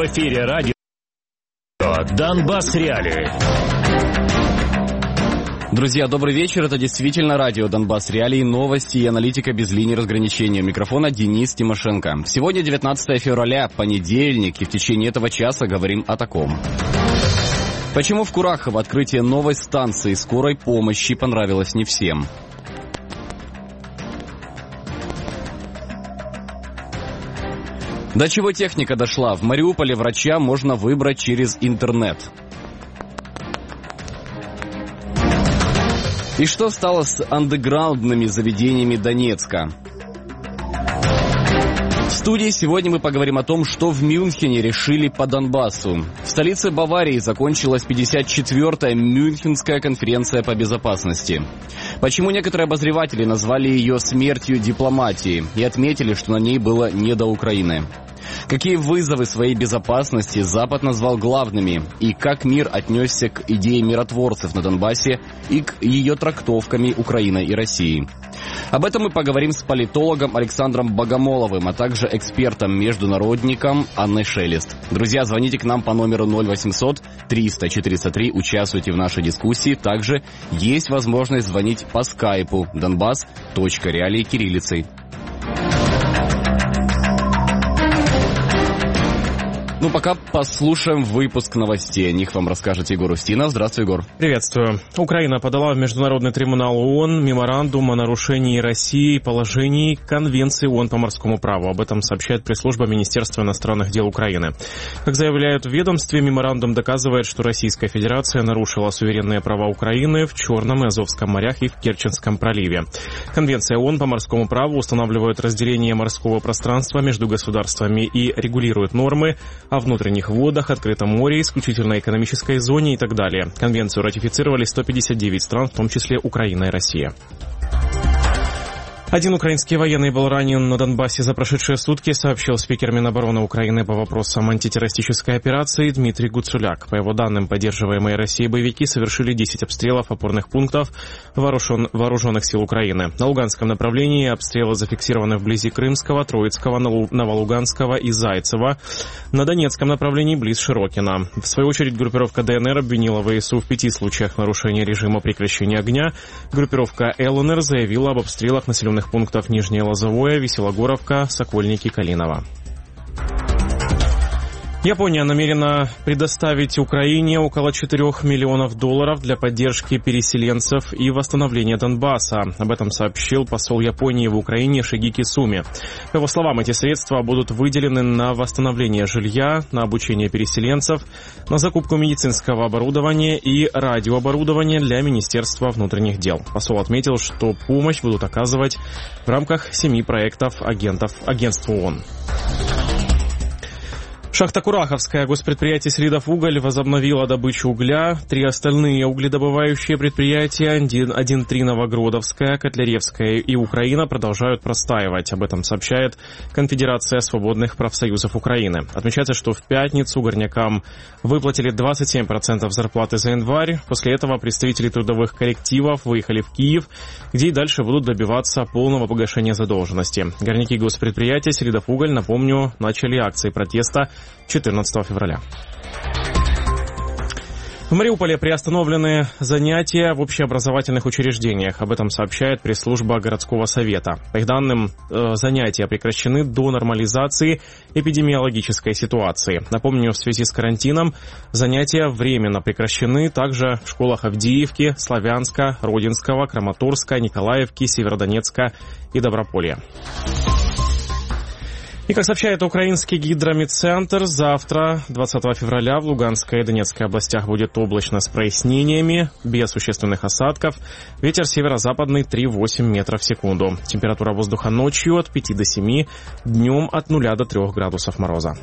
В эфире радио «Донбасс Реалии». Друзья, добрый вечер. Это действительно радио «Донбасс Реалии», новости и аналитика без линии разграничения. У микрофона Денис Тимошенко. Сегодня 19 февраля, понедельник, и в течение этого часа говорим о таком. Почему в Курахово открытие новой станции скорой помощи понравилось не всем? До чего техника дошла? В Мариуполе врача можно выбрать через интернет. И что стало с андеграундными заведениями Донецка? В студии сегодня мы поговорим о том, что в Мюнхене решили по Донбассу. В столице Баварии закончилась 54-я Мюнхенская конференция по безопасности. Почему некоторые обозреватели назвали ее смертью дипломатии и отметили, что на ней было не до Украины? Какие вызовы своей безопасности Запад назвал главными? И как мир отнесся к идее миротворцев на Донбассе и к ее трактовкам Украины и России? Об этом мы поговорим с политологом Александром Богомоловым, а также экспертом-международником Анной Шелест. Друзья, звоните к нам по номеру 0800 300 403, участвуйте в нашей дискуссии. Также есть возможность звонить по скайпу donbass.realии кириллицей. Ну, пока послушаем выпуск новостей. О них вам расскажет Егор Устинов. Здравствуй, Егор. Приветствую. Украина подала в Международный трибунал ООН меморандум о нарушении Россией положений Конвенции ООН по морскому праву. Об этом сообщает пресс-служба Министерства иностранных дел Украины. Как заявляют в ведомстве, меморандум доказывает, что Российская Федерация нарушила суверенные права Украины в Черном и Азовском морях и в Керченском проливе. Конвенция ООН по морскому праву устанавливает разделение морского пространства между государствами и регулирует нормы о внутренних водах, открытом море, исключительной экономической зоне и так далее. Конвенцию ратифицировали 159 стран, в том числе Украина и Россия. Один украинский военный был ранен на Донбассе за прошедшие сутки, сообщил спикер Минобороны Украины по вопросам антитеррористической операции Дмитрий Гуцуляк. По его данным, поддерживаемые Россией боевики совершили 10 обстрелов опорных пунктов вооруженных сил Украины. На Луганском направлении обстрелы зафиксированы вблизи Крымского, Троицкого, Новолуганского и Зайцева. На Донецком направлении близ Широкина. В свою очередь, группировка ДНР обвинила ВСУ в 5 случаях нарушения режима прекращения огня. Группировка ЛНР заявила об обстрелах населенных пунктов Нижнее Лозовое, Веселогоровка, Сокольники, Калиново. Япония намерена предоставить Украине около $4 миллионов для поддержки переселенцев и восстановления Донбасса. Об этом сообщил посол Японии в Украине Шигеки Суми. По его словам, эти средства будут выделены на восстановление жилья, на обучение переселенцев, на закупку медицинского оборудования и радиооборудования для Министерства внутренних дел. Посол отметил, что помощь будут оказывать в рамках 7 проектов агентства ООН. Шахта Кураховская, госпредприятие «Селидовуголь» возобновила добычу угля. 3 остальные угледобывающие предприятия, 1-3 Новогродовская, Котляревская и Украина, продолжают простаивать. Об этом сообщает Конфедерация свободных профсоюзов Украины. Отмечается, что в пятницу горнякам выплатили 27% зарплаты за январь. После этого представители трудовых коллективов выехали в Киев, где и дальше будут добиваться полного погашения задолженности. Горняки госпредприятия «Селидовуголь», напомню, начали акции протеста 14 февраля. В Мариуполе приостановлены занятия в общеобразовательных учреждениях. Об этом сообщает пресс-служба городского совета. По их данным, занятия прекращены до нормализации эпидемиологической ситуации. Напомню, в связи с карантином занятия временно прекращены также в школах Авдеевки, Славянска, Родинского, Краматорска, Николаевки, Северодонецка и Доброполья. И, как сообщает украинский гидрометцентр, завтра, 20 февраля, в Луганской и Донецкой областях будет облачно с прояснениями, без существенных осадков. Ветер северо-западный 3,8 метров в секунду. Температура воздуха ночью от 5 до 7, днем от 0 до 3 градусов мороза.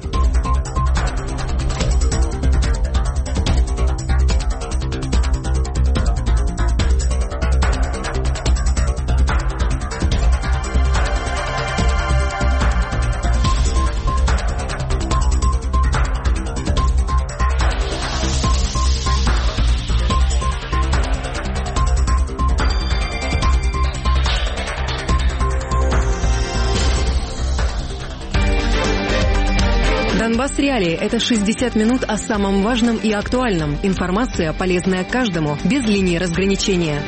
Донбасс Реалии – это 60 минут о самом важном и актуальном. Информация, полезная каждому, без линии разграничения.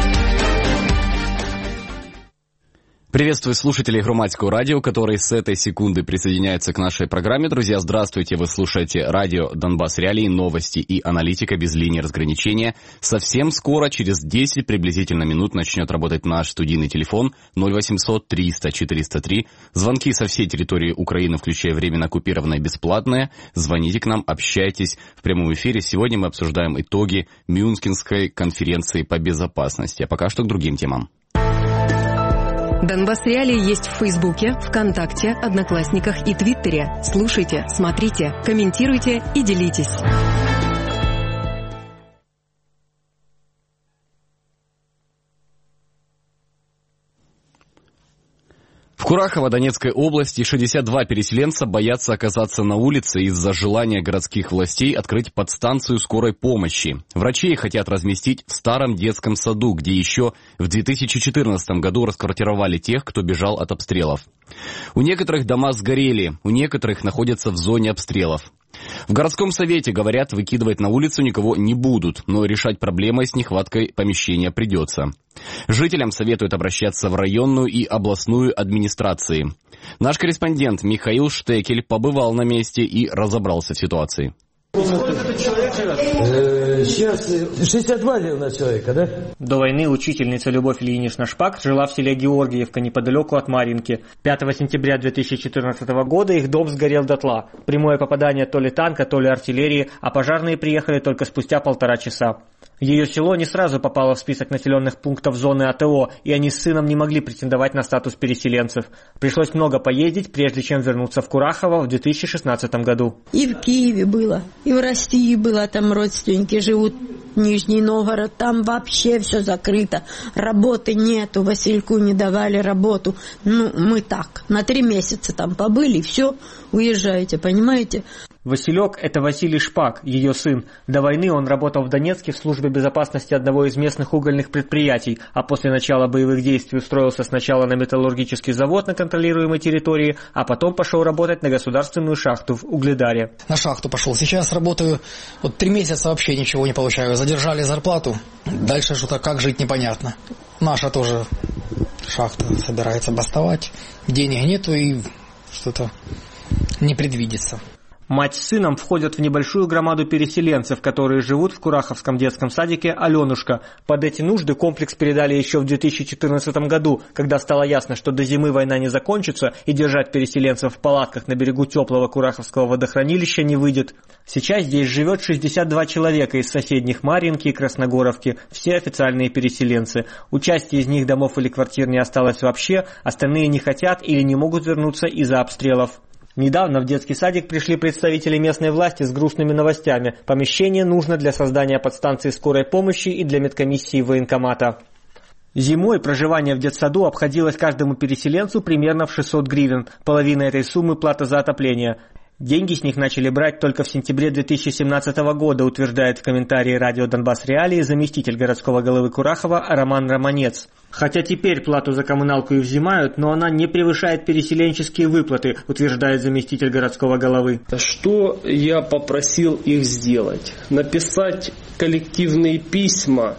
Приветствую слушателей Громадского радио, которые с этой секунды присоединяются к нашей программе. Друзья, здравствуйте, вы слушаете радио Донбасс Реалии, новости и аналитика без линии разграничения. Совсем скоро, через 10 приблизительно минут, начнет работать наш студийный телефон 0800 300 403. Звонки со всей территории Украины, включая временно оккупированные, бесплатные. Звоните к нам, общайтесь в прямом эфире. Сегодня мы обсуждаем итоги Мюнхенской конференции по безопасности. А пока что к другим темам. Донбасс Реалии есть в Фейсбуке, ВКонтакте, Одноклассниках и Твиттере. Слушайте, смотрите, комментируйте и делитесь. В Курахово Донецкой области 62 переселенца боятся оказаться на улице из-за желания городских властей открыть подстанцию скорой помощи. Врачи хотят разместить в старом детском саду, где еще в 2014 году расквартировали тех, кто бежал от обстрелов. У некоторых дома сгорели, у некоторых находятся в зоне обстрелов. В городском совете говорят, выкидывать на улицу никого не будут, но решать проблемы с нехваткой помещения придется. Жителям советуют обращаться в районную и областную администрации. Наш корреспондент Михаил Штекель побывал на месте и разобрался в ситуации. Сейчас 62 ли у нас человека, да? До войны учительница Любовь Ильинична Шпак жила в селе Георгиевка, неподалеку от Марьинки. 5 сентября 2014 года их дом сгорел дотла. Прямое попадание то ли танка, то ли артиллерии, а пожарные приехали только спустя 1,5 часа. Ее село не сразу попало в список населенных пунктов зоны АТО, и они с сыном не могли претендовать на статус переселенцев. Пришлось много поездить, прежде чем вернуться в Курахово в 2016 году. И в Киеве было, и в России было, там родственники живут, Нижний Новгород, там вообще все закрыто, работы нету, Васильку не давали работу. Мы так, на 3 месяца там побыли, все, уезжаете, понимаете? Василек – это Василий Шпак, ее сын. До войны он работал в Донецке в службе безопасности одного из местных угольных предприятий, а после начала боевых действий устроился сначала на металлургический завод на контролируемой территории, а потом пошел работать на государственную шахту в Угледаре. На шахту пошел. Сейчас работаю, 3 месяца вообще ничего не получаю. Задержали зарплату, дальше что-то как жить непонятно. Наша тоже шахта собирается бастовать, денег нету и что-то не предвидится. Мать с сыном входят в небольшую громаду переселенцев, которые живут в Кураховском детском садике «Аленушка». Под эти нужды комплекс передали еще в 2014 году, когда стало ясно, что до зимы война не закончится и держать переселенцев в палатках на берегу теплого Кураховского водохранилища не выйдет. Сейчас здесь живет 62 человека из соседних Марьинки и Красногоровки, все официальные переселенцы. У части из них домов или квартир не осталось вообще, остальные не хотят или не могут вернуться из-за обстрелов. Недавно в детский садик пришли представители местной власти с грустными новостями. Помещение нужно для создания подстанции скорой помощи и для медкомиссии военкомата. Зимой проживание в детсаду обходилось каждому переселенцу примерно в 600 гривен. Половина этой суммы – плата за отопление. Деньги с них начали брать только в сентябре 2017 года, утверждает в комментарии радио Донбасс Реалии заместитель городского головы Курахова Роман Романец. Хотя теперь плату за коммуналку и взимают, но она не превышает переселенческие выплаты, утверждает заместитель городского головы. Что я попросил их сделать? Написать коллективные письма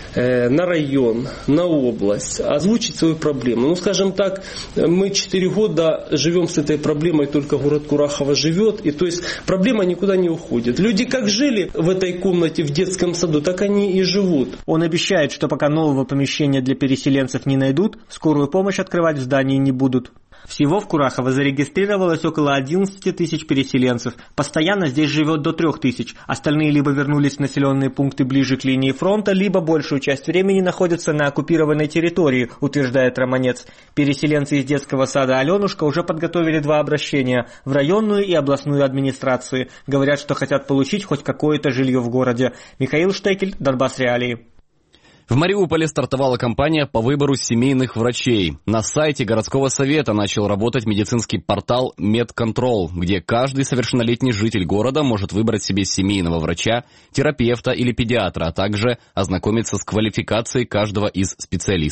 на район, на область, озвучить свою проблему. Скажем так, мы 4 года живем с этой проблемой, только город Курахово живет, и то есть проблема никуда не уходит. Люди как жили в этой комнате в детском саду, так они и живут. Он обещает, что пока нового помещения для переселенцев не найдут, скорую помощь открывать в здании не будут. Всего в Курахово зарегистрировалось около 11 тысяч переселенцев. Постоянно здесь живет до 3 тысяч. Остальные либо вернулись в населенные пункты ближе к линии фронта, либо большую часть времени находятся на оккупированной территории, утверждает Романец. Переселенцы из детского сада «Аленушка» уже подготовили 2 обращения в районную и областную администрации. Говорят, что хотят получить хоть какое-то жилье в городе. Михаил Штекель, Донбасс Реалии. В Мариуполе стартовала кампания по выбору семейных врачей. На сайте городского совета начал работать медицинский портал «Медконтрол», где каждый совершеннолетний житель города может выбрать себе семейного врача, терапевта или педиатра, а также ознакомиться с квалификацией каждого из специалистов.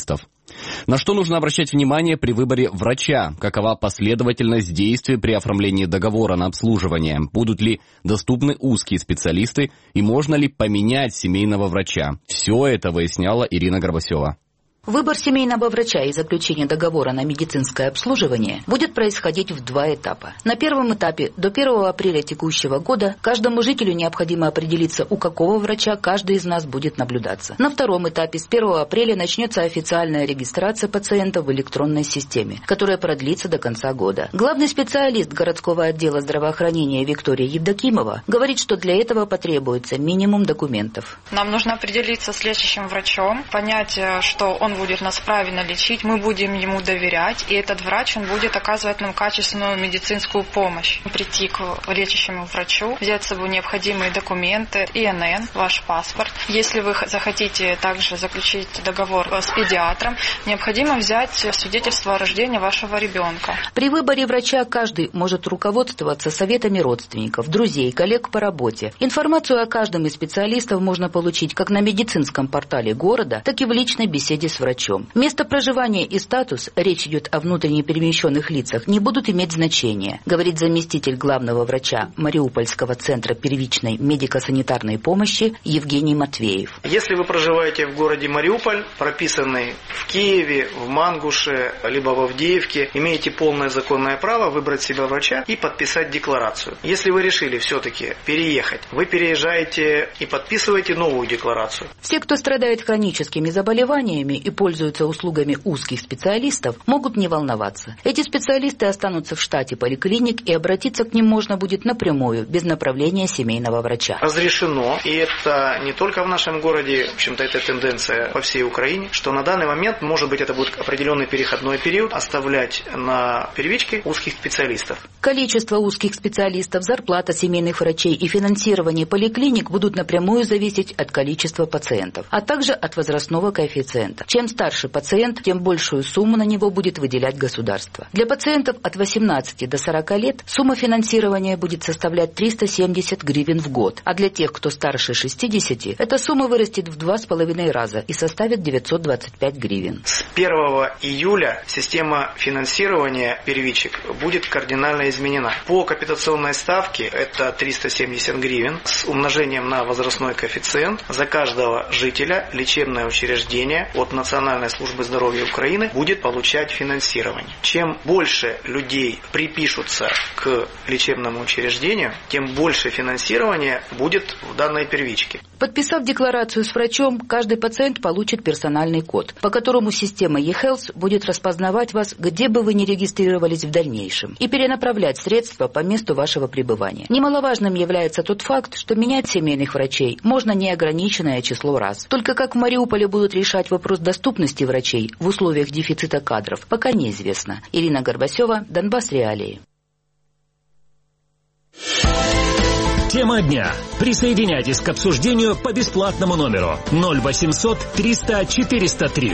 На что нужно обращать внимание при выборе врача? Какова последовательность действий при оформлении договора на обслуживание? Будут ли доступны узкие специалисты и можно ли поменять семейного врача? Все это выясняла Ирина Горбасева. Выбор семейного врача и заключение договора на медицинское обслуживание будет происходить в 2 этапа. На первом этапе до 1 апреля текущего года каждому жителю необходимо определиться, у какого врача каждый из нас будет наблюдаться. На втором этапе с 1 апреля начнется официальная регистрация пациента в электронной системе, которая продлится до конца года. Главный специалист городского отдела здравоохранения Виктория Евдокимова говорит, что для этого потребуется минимум документов. Нам нужно определиться с лечащим врачом, понять, что он будет нас правильно лечить, мы будем ему доверять, и этот врач, он будет оказывать нам качественную медицинскую помощь. Прийти к лечащему врачу, взять с собой необходимые документы, ИНН, ваш паспорт. Если вы захотите также заключить договор с педиатром, необходимо взять свидетельство о рождении вашего ребенка. При выборе врача каждый может руководствоваться советами родственников, друзей, коллег по работе. Информацию о каждом из специалистов можно получить как на медицинском портале города, так и в личной беседе с врачом. Место проживания и статус, речь идет о внутренне перемещенных лицах, не будут иметь значения, говорит заместитель главного врача Мариупольского центра первичной медико-санитарной помощи Евгений Матвеев. Если вы проживаете в городе Мариуполь, прописанный в Киеве, в Мангуше, либо в Авдеевке, имеете полное законное право выбрать себе врача и подписать декларацию. Если вы решили все-таки переехать, вы переезжаете и подписываете новую декларацию. Все, кто страдает хроническими заболеваниями и пользуются услугами узких специалистов, могут не волноваться. Эти специалисты останутся в штате поликлиник, и обратиться к ним можно будет напрямую, без направления семейного врача. Разрешено, и это не только в нашем городе, в общем-то, это тенденция по всей Украине, что на данный момент, может быть, это будет определенный переходной период, оставлять на первичке узких специалистов. Количество узких специалистов, зарплата семейных врачей и финансирование поликлиник будут напрямую зависеть от количества пациентов, а также от возрастного коэффициента. Чем старше пациент, тем большую сумму на него будет выделять государство. Для пациентов от 18 до 40 лет сумма финансирования будет составлять 370 гривен в год, а для тех, кто старше 60, эта сумма вырастет в 2,5 раза и составит 925 гривен. С 1 июля система финансирования первичек будет кардинально изменена. По капитационной ставке это 370 гривен с умножением на возрастной коэффициент. За каждого жителя лечебное учреждение от Национальной службы здоровья Украины будет получать финансирование. Чем больше людей припишутся к лечебному учреждению, тем больше финансирования будет в данной первичке. Подписав декларацию с врачом, каждый пациент получит персональный код, по которому система eHealth будет распознавать вас, где бы вы ни регистрировались в дальнейшем, и перенаправлять средства по месту вашего пребывания. Немаловажным является тот факт, что менять семейных врачей можно неограниченное число раз. Только как в Мариуполе будут решать вопрос доступности врачей в условиях дефицита кадров, пока неизвестно. Ирина Горбасева, Донбасс Реалии. Тема дня. Присоединяйтесь к обсуждению по бесплатному номеру 0800 300 403.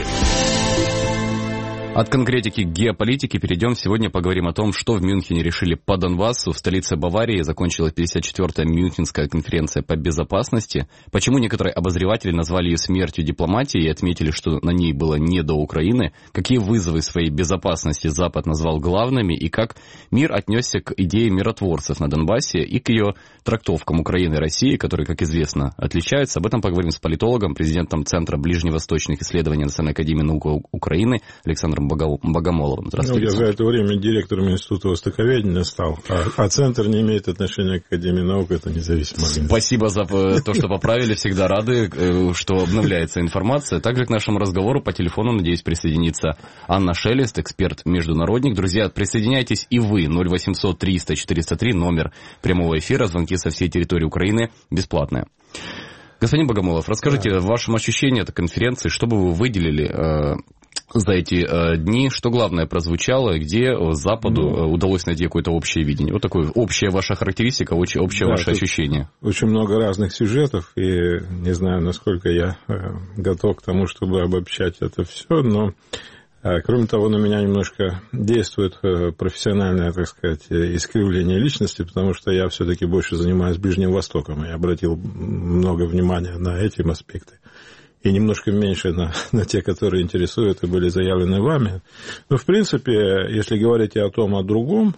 От конкретики к геополитике перейдем. Сегодня поговорим о том, что в Мюнхене решили по Донбассу. В столице Баварии закончилась 54-я Мюнхенская конференция по безопасности. Почему некоторые обозреватели назвали ее смертью дипломатии и отметили, что на ней было не до Украины? Какие вызовы своей безопасности Запад назвал главными? И как мир отнесся к идее миротворцев на Донбассе и к ее трактовкам Украины и России, которые, как известно, отличаются? Об этом поговорим с политологом, президентом Центра ближневосточных исследований Национальной академии наук Украины Александром Богомоловым. Здравствуйте. Я за это время директором Института востоковедения стал, а Центр не имеет отношения к Академии наук, это независимая организация. Спасибо за то, что поправили, всегда рады, что обновляется информация. Также к нашему разговору по телефону, надеюсь, присоединится Анна Шелест, эксперт-международник. Друзья, присоединяйтесь и вы, 0800 300 403, номер прямого эфира, звонки со всей территории Украины бесплатные. Господин Богомолов, расскажите вашим ощущениям от конференции, что бы вы выделили за эти дни, что главное прозвучало, и где Западу удалось найти какое-то общее видение? Вот такое общая ваша характеристика, общее ваше ощущение. Очень много разных сюжетов, и не знаю, насколько я готов к тому, чтобы обобщать это все, но кроме того, на меня немножко действует профессиональное, так сказать, искривление личности, потому что я все-таки больше занимаюсь Ближним Востоком, и обратил много внимания на эти аспекты. и немножко меньше на те, которые интересуют и были заявлены вами. Но, в принципе, если говорить о том, о другом,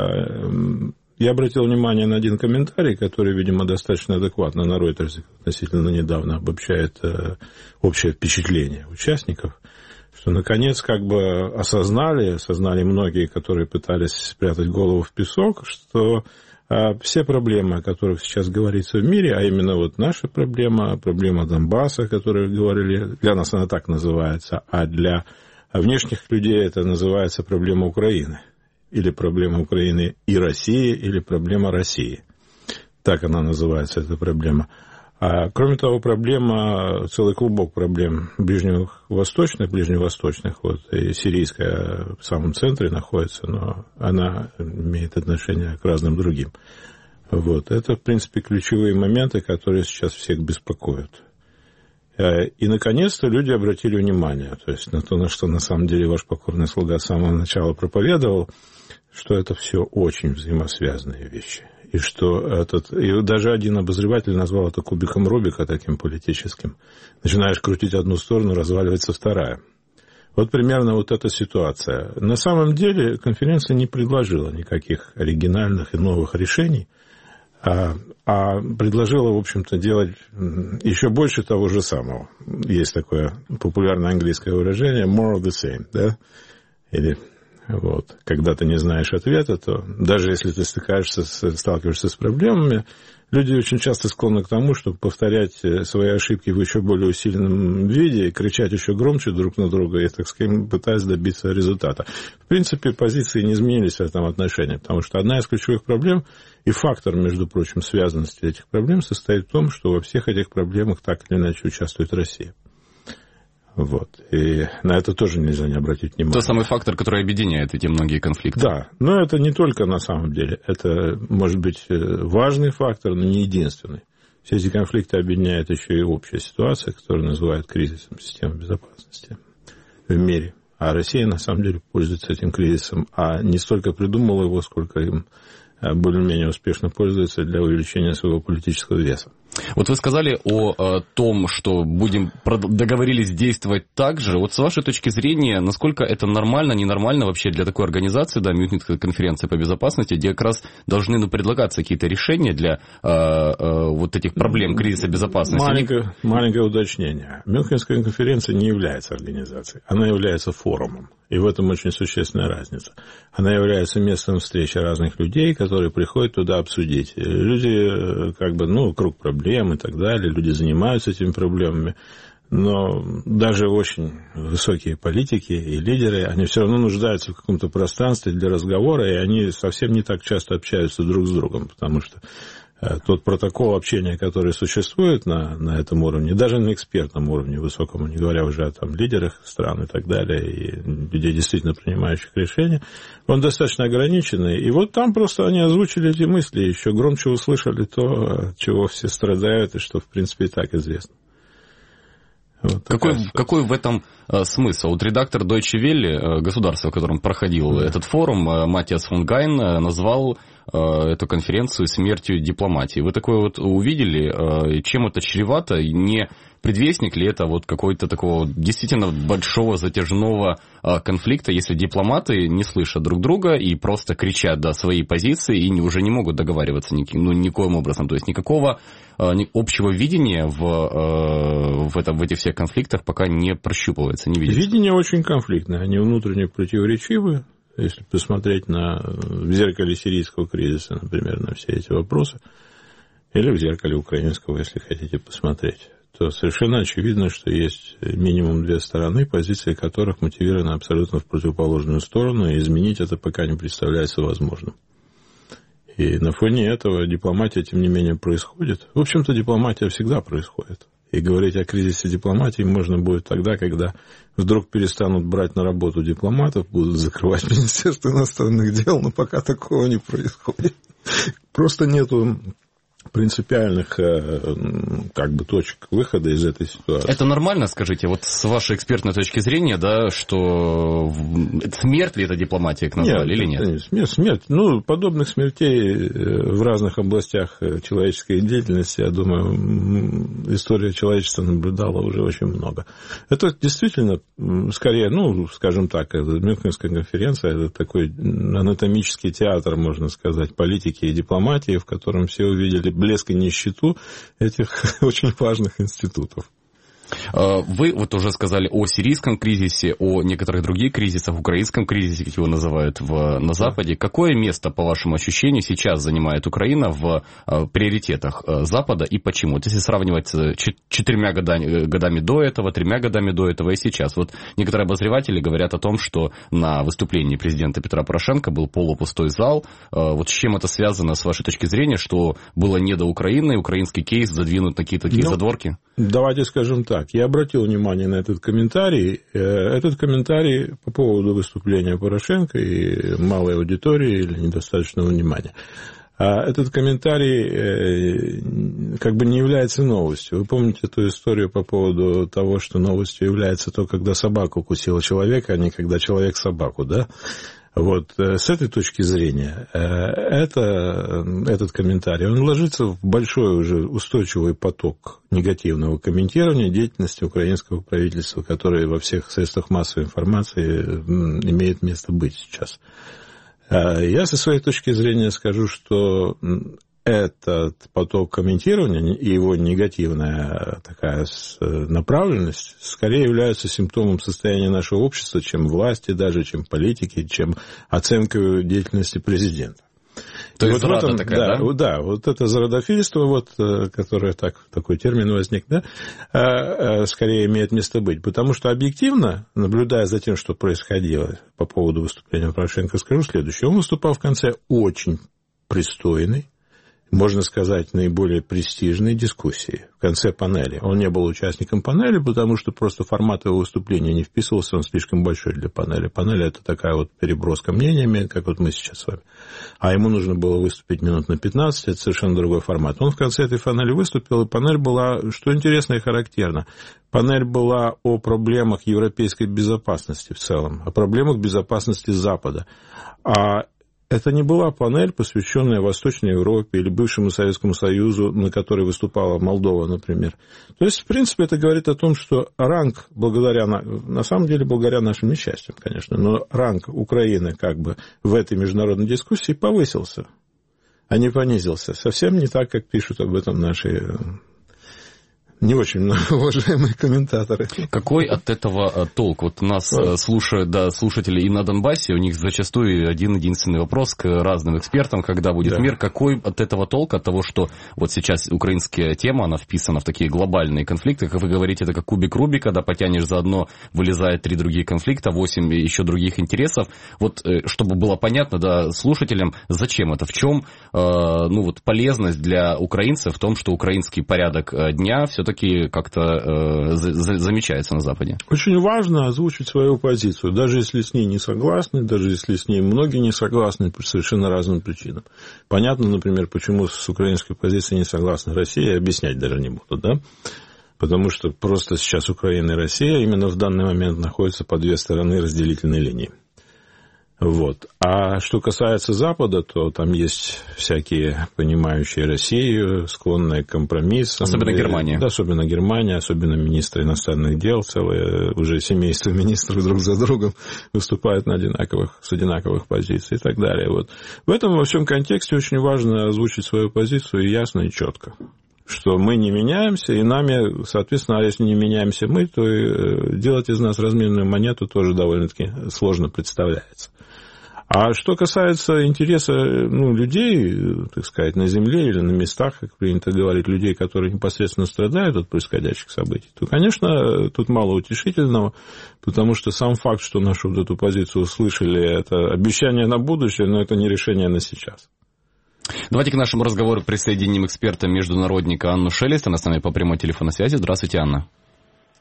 я обратил внимание на один комментарий, который, видимо, достаточно адекватно на Reuters относительно недавно обобщает общее впечатление участников, что, наконец, как бы осознали многие, которые пытались спрятать голову в песок, что все проблемы, о которых сейчас говорится в мире, а именно вот наша проблема Донбасса, о которой говорили, для нас она так называется, а для внешних людей это называется проблема Украины. Или проблема Украины и России, или проблема России. Так она называется, эта проблема. А, кроме того, проблема, целый клубок проблем ближневосточных, вот, и сирийская в самом центре находится, но она имеет отношение к разным другим. Вот. Это, в принципе, ключевые моменты, которые сейчас всех беспокоят. И, наконец-то, люди обратили внимание, то есть на то, на что, на самом деле, ваш покорный слуга с самого начала проповедовал, что это все очень взаимосвязанные вещи. И что и даже один обозреватель назвал это кубиком Рубика таким политическим. Начинаешь крутить одну сторону, разваливается вторая. Вот примерно вот эта ситуация. На самом деле конференция не предложила никаких оригинальных и новых решений, а предложила, в общем-то, делать еще больше того же самого. Есть такое популярное английское выражение more of the same, да? Или вот, когда ты не знаешь ответа, то даже если ты сталкиваешься с проблемами, люди очень часто склонны к тому, чтобы повторять свои ошибки в еще более усиленном виде и кричать еще громче друг на друга, и, так сказать, пытаясь добиться результата. В принципе, позиции не изменились в этом отношении, потому что одна из ключевых проблем и фактор, между прочим, связанности этих проблем состоит в том, что во всех этих проблемах так или иначе участвует Россия. Вот. И на это тоже нельзя не обратить внимания. Тот самый фактор, который объединяет эти многие конфликты. Да, но это не только на самом деле. Это, может быть, важный фактор, но не единственный. Все эти конфликты объединяет еще и общая ситуация, которую называют кризисом системы безопасности в мире. А Россия, на самом деле, пользуется этим кризисом, а не столько придумала его, сколько им более-менее успешно пользуется для увеличения своего политического веса. Вот вы сказали о том, что договорились действовать так же. Вот с вашей точки зрения, насколько это нормально, ненормально вообще для такой организации, да, Мюнхенская конференция по безопасности, где как раз должны предлагаться какие-то решения для вот этих проблем кризиса безопасности? Маленькое уточнение. Мюнхенская конференция не является организацией, она является форумом. И в этом очень существенная разница. Она является местом встречи разных людей, которые приходят туда обсудить. Люди, круг проблем и так далее, люди занимаются этими проблемами. Но даже очень высокие политики и лидеры, они все равно нуждаются в каком-то пространстве для разговора, и они совсем не так часто общаются друг с другом, потому что тот протокол общения, который существует на этом уровне, даже на экспертном уровне высоком, не говоря уже о лидерах стран и так далее, и людей, действительно принимающих решения, он достаточно ограниченный. И вот там просто они озвучили эти мысли, еще громче услышали то, от чего все страдают, и что, в принципе, и так известно. Вот какой в этом смысл? Вот редактор Deutsche Welle, государство, в котором проходил этот форум, Матиас фон Гайн, назвал эту конференцию «Смертью дипломатии». Вы такое вот увидели? Чем это чревато? Не предвестник ли это вот какого-то такого действительно большого затяжного конфликта, если дипломаты не слышат друг друга и просто кричат до своей позиции и уже не могут договариваться никоим образом? То есть никакого общего видения в этих всех конфликтах пока не прощупывается, не видится. Видение очень конфликтное, они внутренне противоречивы. Если посмотреть в зеркале сирийского кризиса, например, на все эти вопросы, или в зеркале украинского, если хотите посмотреть, то совершенно очевидно, что есть минимум две стороны, позиции которых мотивированы абсолютно в противоположную сторону, и изменить это пока не представляется возможным. И на фоне этого дипломатия, тем не менее, происходит. В общем-то, дипломатия всегда происходит. И говорить о кризисе дипломатии можно будет тогда, когда вдруг перестанут брать на работу дипломатов, будут закрывать Министерство иностранных дел, но пока такого не происходит. Просто нету принципиальных точек выхода из этой ситуации. Это нормально, скажите, вот с вашей экспертной точки зрения, да, что смерть ли это дипломатия назвали или нет? Смерть. Подобных смертей в разных областях человеческой деятельности, я думаю, история человечества наблюдала уже очень много. Это действительно, скорее, скажем так, Мюнхенская конференция, это такой анатомический театр, можно сказать, политики и дипломатии, в котором все увидели блеск и нищету этих очень важных институтов. Вы вот уже сказали о сирийском кризисе, о некоторых других кризисах, украинском кризисе, как его называют на Западе. Какое место, по вашему ощущению, сейчас занимает Украина в приоритетах Запада и почему? Вот если сравнивать с 4 годами до этого, 3 годами до этого и сейчас. Вот некоторые обозреватели говорят о том, что на выступлении президента Петра Порошенко был полупустой зал. Вот с чем это связано, с вашей точки зрения, что было не до Украины, украинский кейс задвинут на какие-то такие задворки? Давайте скажем так. Я обратил внимание на этот комментарий. Этот комментарий по поводу выступления Порошенко и малой аудитории или недостаточного внимания. Этот комментарий не является новостью. Вы помните эту историю по поводу того, что новостью является то, когда собака укусила человека, а не когда человек собаку, да? Вот с этой точки зрения этот комментарий, он ложится в большой уже устойчивый поток негативного комментирования деятельности украинского правительства, которое во всех средствах массовой информации имеет место быть сейчас. Я со своей точки зрения скажу, что этот поток комментирования и его негативная такая направленность скорее являются симптомом состояния нашего общества, чем власти, даже чем политики, чем оценкой деятельности президента. То есть зрада такая, да? Да, вот это зрадофильство, которое такой термин возник, да, скорее имеет место быть. Потому что объективно, наблюдая за тем, что происходило по поводу выступления Порошенко, скажу следующее. Он выступал в конце очень пристойной, можно сказать, наиболее престижной дискуссии в конце панели. Он не был участником панели, потому что просто формат его выступления не вписывался, он слишком большой для панели. Панель – это такая вот переброска мнениями, как вот мы сейчас с вами. А ему нужно было выступить минут на 15, это совершенно другой формат. Он в конце этой панели выступил, и панель была, что интересно и характерно, панель была о проблемах европейской безопасности в целом, о проблемах безопасности Запада. Это не была панель, посвященная Восточной Европе или бывшему Советскому Союзу, на которой выступала Молдова, например. То есть, в принципе, это говорит о том, что ранг, на самом деле, благодаря нашим несчастьям, конечно, но ранг Украины в этой международной дискуссии повысился, а не понизился. Совсем не так, как пишут об этом наши не очень уважаемые комментаторы. Какой от этого толк? Вот нас слушают слушатели и на Донбассе, у них зачастую один-единственный вопрос к разным экспертам, когда будет мир. Какой от этого толк, от того, что вот сейчас украинская тема, она вписана в такие глобальные конфликты, как вы говорите, это как кубик Рубика, когда потянешь заодно, вылезает 3 других конфликта, 8 еще других интересов. Вот чтобы было понятно, слушателям, зачем это, в чем полезность для украинцев в том, что украинский порядок дня все-таки как-то замечается на Западе. Очень важно озвучить свою позицию, даже если с ней не согласны, даже если с ней многие не согласны по совершенно разным причинам. Понятно, например, почему с украинской позицией не согласна Россия, объяснять даже не буду, да? Потому что просто сейчас Украина и Россия именно в данный момент находятся по 2 стороны разделительной линии. Вот. А что касается Запада, то там есть всякие понимающие Россию, склонные к компромиссам. Особенно Германия. Да, особенно Германия, особенно министры иностранных дел, целое уже семейство министров друг за другом выступают с одинаковых позиций и так далее. Вот. В этом во всем контексте очень важно озвучить свою позицию ясно и четко. Что мы не меняемся, и нами, соответственно, а если не меняемся мы, то делать из нас разменную монету тоже довольно-таки сложно представляется. А что касается интереса людей, так сказать, на земле или на местах, как принято говорить, людей, которые непосредственно страдают от происходящих событий, то, конечно, тут мало утешительного, потому что сам факт, что нашу вот эту позицию услышали, это обещание на будущее, но это не решение на сейчас. Давайте к нашему разговору присоединим эксперта-международника Анну Шелест. Она с нами по прямой телефонной связи. Здравствуйте, Анна.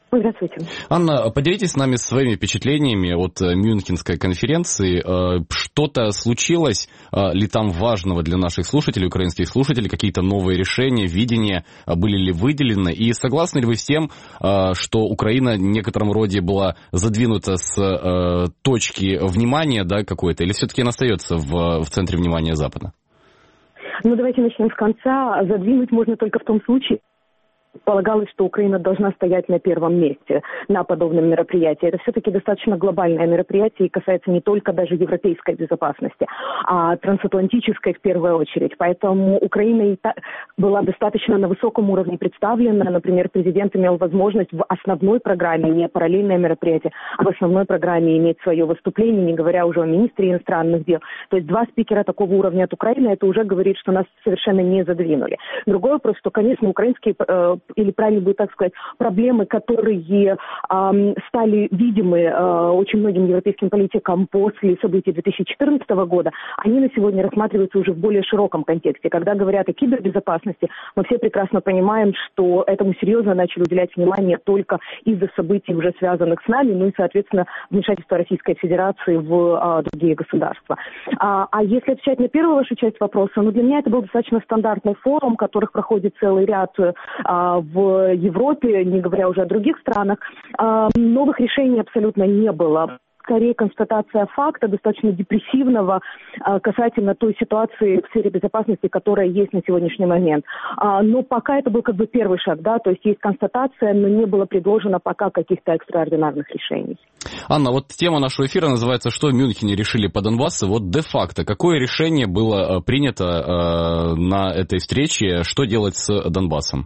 Здравствуйте. Анна, поделитесь с нами своими впечатлениями от Мюнхенской конференции. что-то случилось ли там важного для наших слушателей, украинских слушателей, какие-то новые решения, видения были ли выделены? И согласны ли вы с тем, что Украина в некотором роде была задвинута с точки внимания, да, какой-то, или все-таки она остается в центре внимания Запада? Ну, давайте начнем с конца. Задвинуть можно только в том случае, полагалось, что Украина должна стоять на первом месте на подобном мероприятии. Это все-таки достаточно глобальное мероприятие и касается не только даже европейской безопасности, а трансатлантической в первую очередь. Поэтому Украина и была достаточно на высоком уровне представлена. Например, президент имел возможность в основной программе, не параллельное мероприятие, а в основной программе иметь свое выступление, не говоря уже о министре иностранных дел. То есть 2 спикера такого уровня от Украины, это уже говорит, что нас совершенно не задвинули. Другой вопрос, что, конечно, украинские или правильно будет так сказать, проблемы, которые стали видимы очень многим европейским политикам после событий 2014 года, они на сегодня рассматриваются уже в более широком контексте. Когда говорят о кибербезопасности, мы все прекрасно понимаем, что этому серьезно начали уделять внимание только из-за событий, уже связанных с нами, ну и, соответственно, вмешательства Российской Федерации в другие государства. А если отвечать на первую вашу часть вопроса, ну, для меня это был достаточно стандартный форум, в которых проходит целый ряд в Европе, не говоря уже о других странах. Новых решений абсолютно не было. Скорее констатация факта, достаточно депрессивного, касательно той ситуации в сфере безопасности, которая есть на сегодняшний момент. Но пока это был как бы первый шаг, да, то есть констатация, но не было предложено пока каких-то экстраординарных решений. Анна, вот тема нашего эфира называется «Что в Мюнхене решили по Донбассу?». Вот де-факто, какое решение было принято на этой встрече, что делать с Донбассом?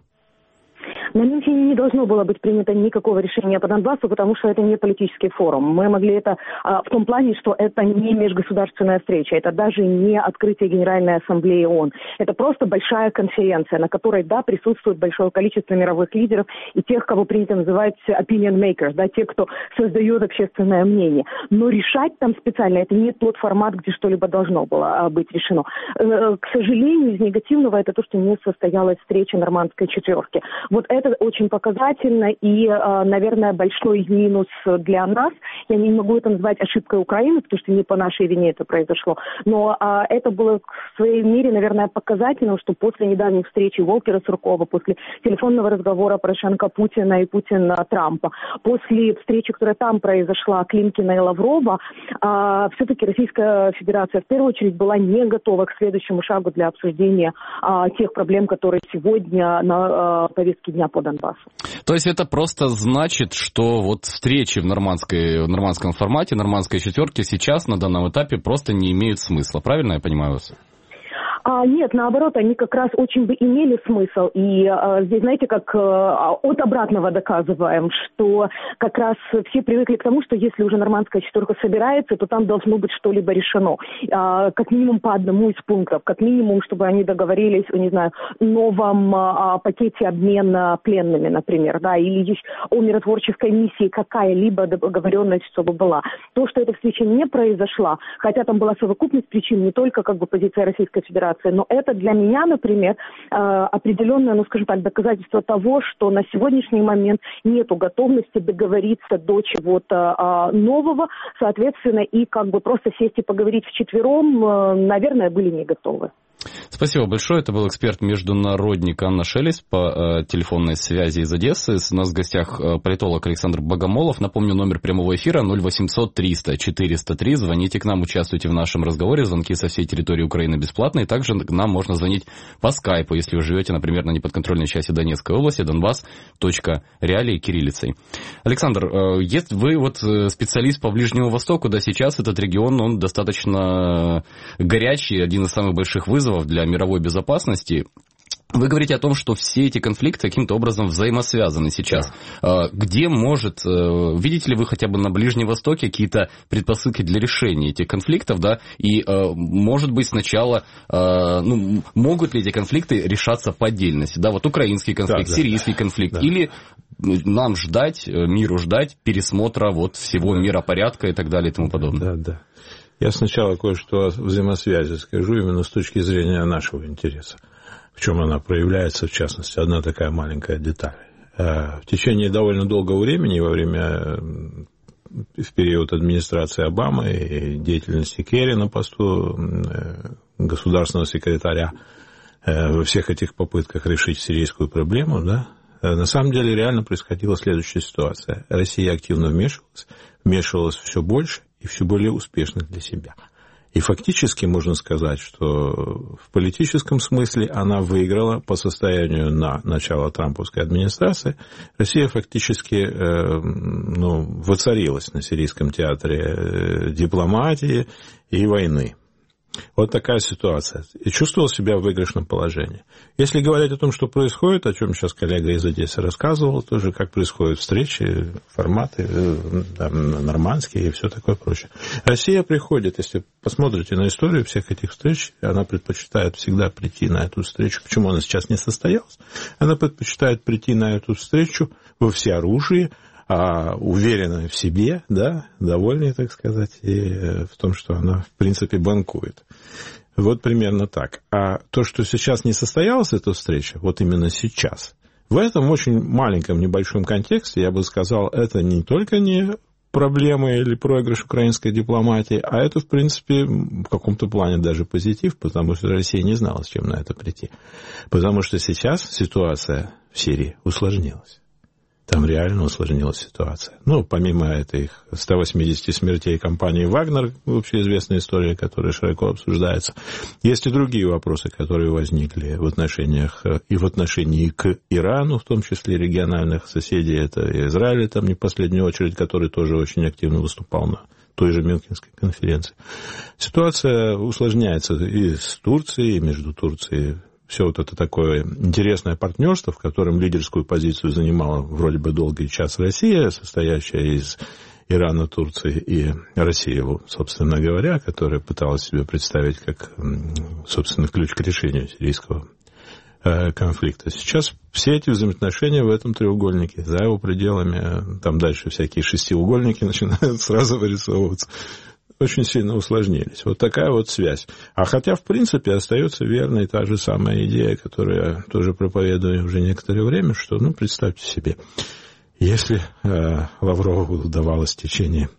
На Мюнхене не должно было быть принято никакого решения по Донбассу, потому что это не политический форум. Мы могли это в том плане, что это не межгосударственная встреча, это даже не открытие Генеральной Ассамблеи ООН. Это просто большая конференция, на которой, да, присутствует большое количество мировых лидеров и тех, кого принято называть opinion makers, да, те, кто создает общественное мнение. Но решать там специально это не тот формат, где что-либо должно было быть решено. К сожалению, из негативного это то, что не состоялась встреча нормандской четверки. Вот это очень показательно и, наверное, большой минус для нас. Я не могу это назвать ошибкой Украины, потому что не по нашей вине это произошло. Но это было в своей мере, наверное, показательно, что после недавней встречи Волкера-Суркова, после телефонного разговора Порошенко-Путина и Путина-Трампа, после встречи, которая там произошла, Климкина и Лаврова, все-таки Российская Федерация в первую очередь была не готова к следующему шагу для обсуждения тех проблем, которые сегодня на повестке дня по Донбассу. То есть это просто значит, что вот встречи в нормандском формате, нормандской четверке сейчас на данном этапе просто не имеют смысла. Правильно я понимаю вас? Нет, наоборот, они как раз очень бы имели смысл. И здесь, знаете, как от обратного доказываем, что как раз все привыкли к тому, что если уже нормандская четверка собирается, то там должно быть что-либо решено. Как минимум по одному из пунктов. Как минимум, чтобы они договорились о, не знаю, новом пакете обмена пленными, например, да, или о миротворческой миссии, какая-либо договоренность, чтобы была. То, что эта встреча не произошла, хотя там была совокупность причин, не только как бы позиция Российской Федерации, но это для меня, например, определенное, ну, скажем так, доказательство того, что на сегодняшний момент нету готовности договориться до чего-то нового, соответственно, и как бы просто сесть и поговорить вчетвером, наверное, были не готовы. Спасибо большое. Это был эксперт-международник Анна Шелест по телефонной связи из Одессы. У нас в гостях политолог Александр Богомолов. Напомню, номер прямого эфира 0800 300 403. Звоните к нам, участвуйте в нашем разговоре. Звонки со всей территории Украины бесплатные. Также к нам можно звонить по скайпу, если вы живете, например, на неподконтрольной части Донецкой области, donbass.realии кириллицей. Александр, вы вот специалист по Ближнему Востоку, да, сейчас этот регион, он достаточно горячий, один из самых больших вызовов для мировой безопасности. Вы говорите о том, что все эти конфликты каким-то образом взаимосвязаны сейчас. Где может, видите ли вы хотя бы на Ближнем Востоке какие-то предпосылки для решения этих конфликтов, да, и, может быть, сначала, могут ли эти конфликты решаться по отдельности, да, вот украинский конфликт, сирийский конфликт, или нам ждать, миру ждать пересмотра вот всего миропорядка и так далее и тому подобное? Да. Я сначала кое-что о взаимосвязи скажу именно с точки зрения нашего интереса. В чем она проявляется, в частности, одна такая маленькая деталь. В течение довольно долгого времени, во время в период администрации Обамы и деятельности Керри на посту государственного секретаря во всех этих попытках решить сирийскую проблему, да, на самом деле реально происходила следующая ситуация. Россия активно вмешивалась все больше и все более успешно для себя. И фактически можно сказать, что в политическом смысле она выиграла по состоянию на начало трамповской администрации. Россия фактически воцарилась на сирийском театре дипломатии и войны. Вот такая ситуация. И чувствовал себя в выигрышном положении. Если говорить о том, что происходит, о чем сейчас коллега из Одессы рассказывал, тоже как происходят встречи, форматы, нормандские и все такое прочее. Россия приходит, если посмотрите на историю всех этих встреч, она предпочитает всегда прийти на эту встречу. Почему она сейчас не состоялась? Она предпочитает прийти на эту встречу во всеоружии, уверенная в себе, да, довольная, так сказать, и в том, что она, в принципе, банкует. Вот примерно так. А то, что сейчас не состоялась эта встреча, вот именно сейчас, в этом очень маленьком, небольшом контексте, я бы сказал, это не только не проблема или проигрыш украинской дипломатии, а это, в принципе, в каком-то плане даже позитив, потому что Россия не знала, с чем на это прийти. Потому что сейчас ситуация в Сирии усложнилась. Там реально усложнилась ситуация. Помимо этих 180 смертей компании «Вагнер», общеизвестная история, которая широко обсуждается, есть и другие вопросы, которые возникли в отношениях и в отношении к Ирану, в том числе региональных соседей. Это и Израиль, там не в последнюю очередь, который тоже очень активно выступал на той же Мюнхенской конференции. Ситуация усложняется и с Турцией, и между Турцией. Все вот это такое интересное партнерство, в котором лидерскую позицию занимала вроде бы долгий час Россия, состоящая из Ирана, Турции и России, собственно говоря, которая пыталась себе представить как, собственно, ключ к решению сирийского конфликта. Сейчас все эти взаимоотношения в этом треугольнике, за его пределами, там дальше всякие шестиугольники начинают сразу вырисовываться, очень сильно усложнились. Вот такая вот связь. А хотя, в принципе, остается верной та же самая идея, которую я тоже проповедую уже некоторое время, что, представьте себе, если Лаврову удавалось в течение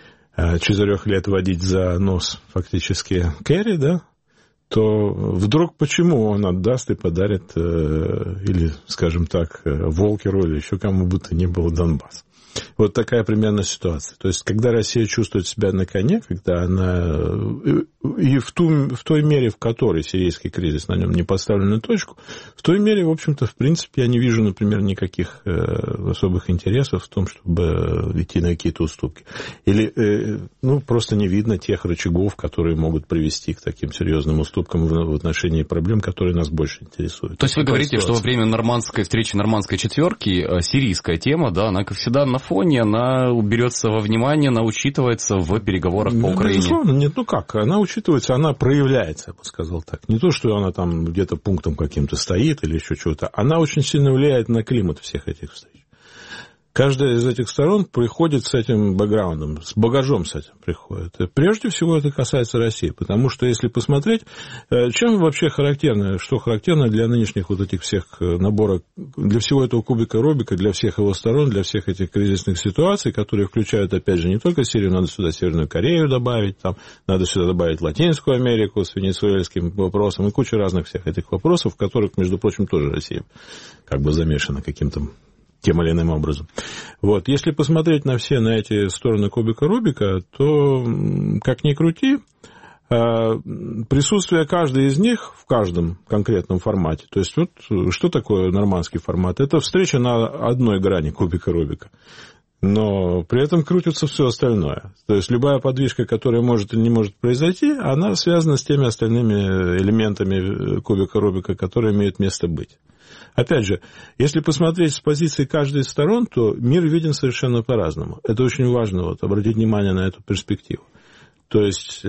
4 лет водить за нос фактически Керри, да, то вдруг почему он отдаст и подарит, или, скажем так, Волкеру или еще кому бы то ни было Донбасс. Вот такая примерно ситуация. То есть, когда Россия чувствует себя на коне, когда она... И в той мере, в которой сирийский кризис, на нем не поставлен точку, в той мере, в общем-то, в принципе, я не вижу, например, никаких особых интересов в том, чтобы идти на какие-то уступки. Или, просто не видно тех рычагов, которые могут привести к таким серьезным уступкам в отношении проблем, которые нас больше интересуют. То есть, вы говорите, что во время нормандской встречи, нормандской четверки, сирийская тема, да, она, как всегда, на фоне, она берется во внимание, она учитывается в переговорах по Украине. Безусловно, нет, она учитывается, она проявляется, я бы сказал так. Не то, что она там где-то пунктом каким-то стоит или еще чего-то. Она очень сильно влияет на климат всех этих встреч. Каждая из этих сторон приходит с этим бэкграундом, с багажом с этим приходит. И прежде всего это касается России, потому что если посмотреть, чем вообще характерно, что характерно для нынешних вот этих всех наборов, для всего этого кубика Рубика, для всех его сторон, для всех этих кризисных ситуаций, которые включают, опять же, не только Сирию, надо сюда Северную Корею добавить, там, надо сюда добавить Латинскую Америку с венесуэльским вопросом и куча разных всех этих вопросов, в которых, между прочим, тоже Россия как бы замешана каким-то тем или иным образом. Вот. Если посмотреть на эти стороны кубика Рубика, то, как ни крути, присутствие каждой из них в каждом конкретном формате. То есть, вот что такое нормандский формат? Это встреча на одной грани кубика Рубика. Но при этом крутится все остальное. То есть, любая подвижка, которая может или не может произойти, она связана с теми остальными элементами кубика Рубика, которые имеют место быть. Опять же, если посмотреть с позиции каждой из сторон, то мир виден совершенно по-разному. Это очень важно, обратить внимание на эту перспективу. То есть,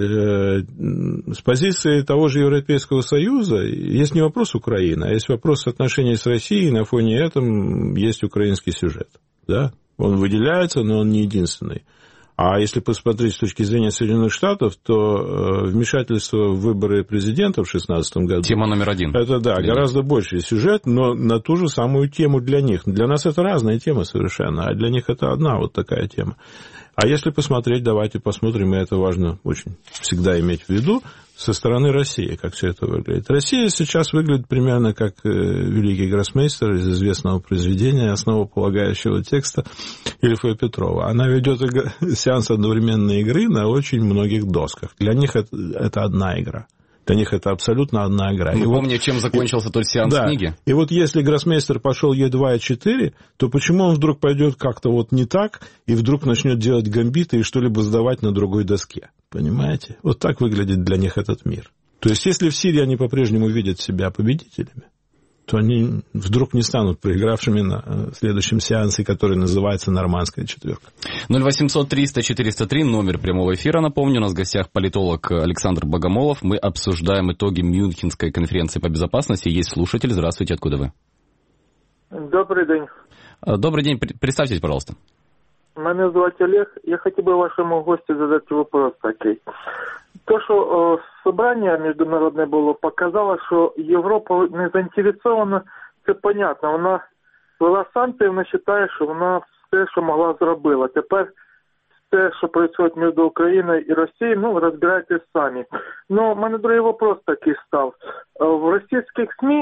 с позиции того же Европейского Союза есть не вопрос Украины, а есть вопрос отношений с Россией, и на фоне этого есть украинский сюжет. Да? Он выделяется, но он не единственный. А если посмотреть с точки зрения Соединенных Штатов, то вмешательство в выборы президента в 2016 году... Тема номер один. Это, да, гораздо больший сюжет, но на ту же самую тему для них. Для нас это разные темы совершенно, а для них это одна вот такая тема. А если посмотреть, давайте посмотрим, и это важно очень всегда иметь в виду, со стороны России, как все это выглядит. Россия сейчас выглядит примерно как великий гроссмейстер из известного произведения, основополагающего текста Ильфа и Петрова. Она ведет сеанс одновременной игры на очень многих досках. Для них это одна игра. Для них это абсолютно одна игра. Мы помним, чем закончился тот сеанс книги. И вот если гроссмейстер пошел Е2, Е4, то почему он вдруг пойдет как-то вот не так, и вдруг начнет делать гамбиты и что-либо сдавать на другой доске? Понимаете? Вот так выглядит для них этот мир. То есть, если в Сирии они по-прежнему видят себя победителями, то они вдруг не станут проигравшими на следующем сеансе, который называется «Нормандская четверка». 0800-300-403, номер прямого эфира, напомню. У нас в гостях политолог Александр Богомолов. Мы обсуждаем итоги Мюнхенской конференции по безопасности. Есть слушатель. Здравствуйте, откуда вы? Добрий день. Добрый день. Представьтесь, пожалуйста. Мене звати Олег. Я хотів би вашому гостю задати вопрос такий. То, що собрання міжнародне було, показало, що Європа не заінтересована, це понятно. Вона ввела санкції, вона вважає, що вона все, що могла, зробила. Тепер все, що відбувається між Україною і Росією, розбирайтесь самі. Ну, у мене другий вопрос такий став. В російських СМІ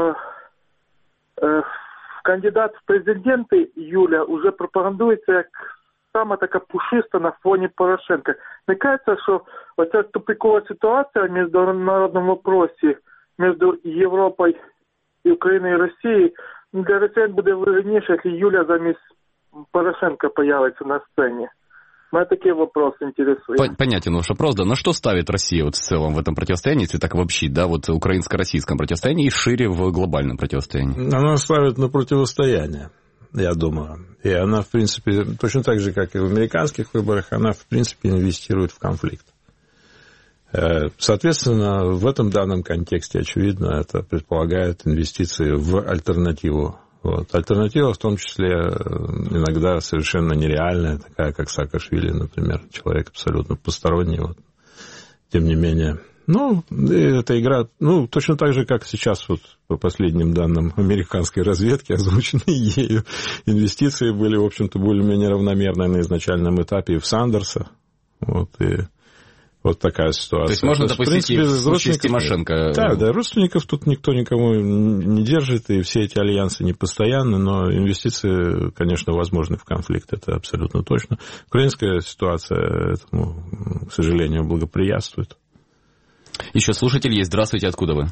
кандидат в президенти Юля вже пропагандується як саме така пушиста на фоні Порошенка. Не кажеться, що оця тупикова ситуація в міжнародному вопросі між Європою і Україною і Росією, для росіян буде вигідніше, якщо Юля замість Порошенка появиться на сцені. Меня такие вопросы интересуют. Понятен ваш вопрос, да. На что ставит Россия вот в целом в этом противостоянии, если так обобщить, да, вот украинско-российском противостоянии и шире в глобальном противостоянии? Она ставит на противостояние, я думаю. И она, в принципе, точно так же, как и в американских выборах, она, в принципе, инвестирует в конфликт. Соответственно, в этом данном контексте, очевидно, это предполагает инвестиции в альтернативу. Вот. Альтернатива в том числе иногда совершенно нереальная, такая как Саакашвили, например, человек абсолютно посторонний. Вот. Тем не менее, эта игра, точно так же, как сейчас вот по последним данным американской разведки, озвученные ею инвестиции были, в общем-то, более-менее равномерные на изначальном этапе и в Сандерса. Вот, и вот такая ситуация. То есть можно допустить и в случае с Тимошенко? Да, родственников тут никто никому не держит, и все эти альянсы не постоянны, но инвестиции, конечно, возможны в конфликт, это абсолютно точно. Украинская ситуация этому, к сожалению, благоприятствует. Еще слушатель есть. Здравствуйте, откуда вы?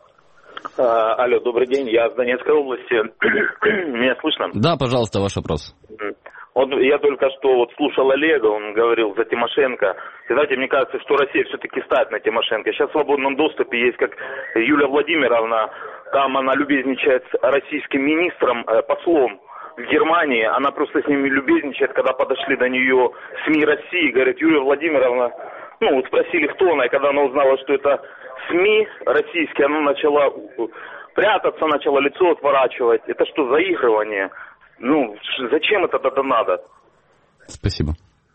Алло, добрый день, я с Донецкой области. Меня слышно? Да, пожалуйста, ваш вопрос. Я только что слушал Олега, он говорил за Тимошенко. И знаете, мне кажется, что Россия все-таки ставит на Тимошенко. Сейчас в свободном доступе есть, как Юлия Владимировна, там она любезничает с российским министром, послом в Германии. Она просто с ними любезничает, когда подошли до нее СМИ России. Говорит, Юлия Владимировна, спросили, кто она, и когда она узнала, что это СМИ российские, она начала прятаться, начала лицо отворачивать. Это что, заигрывание? Зачем это тогда надо? Спасибо.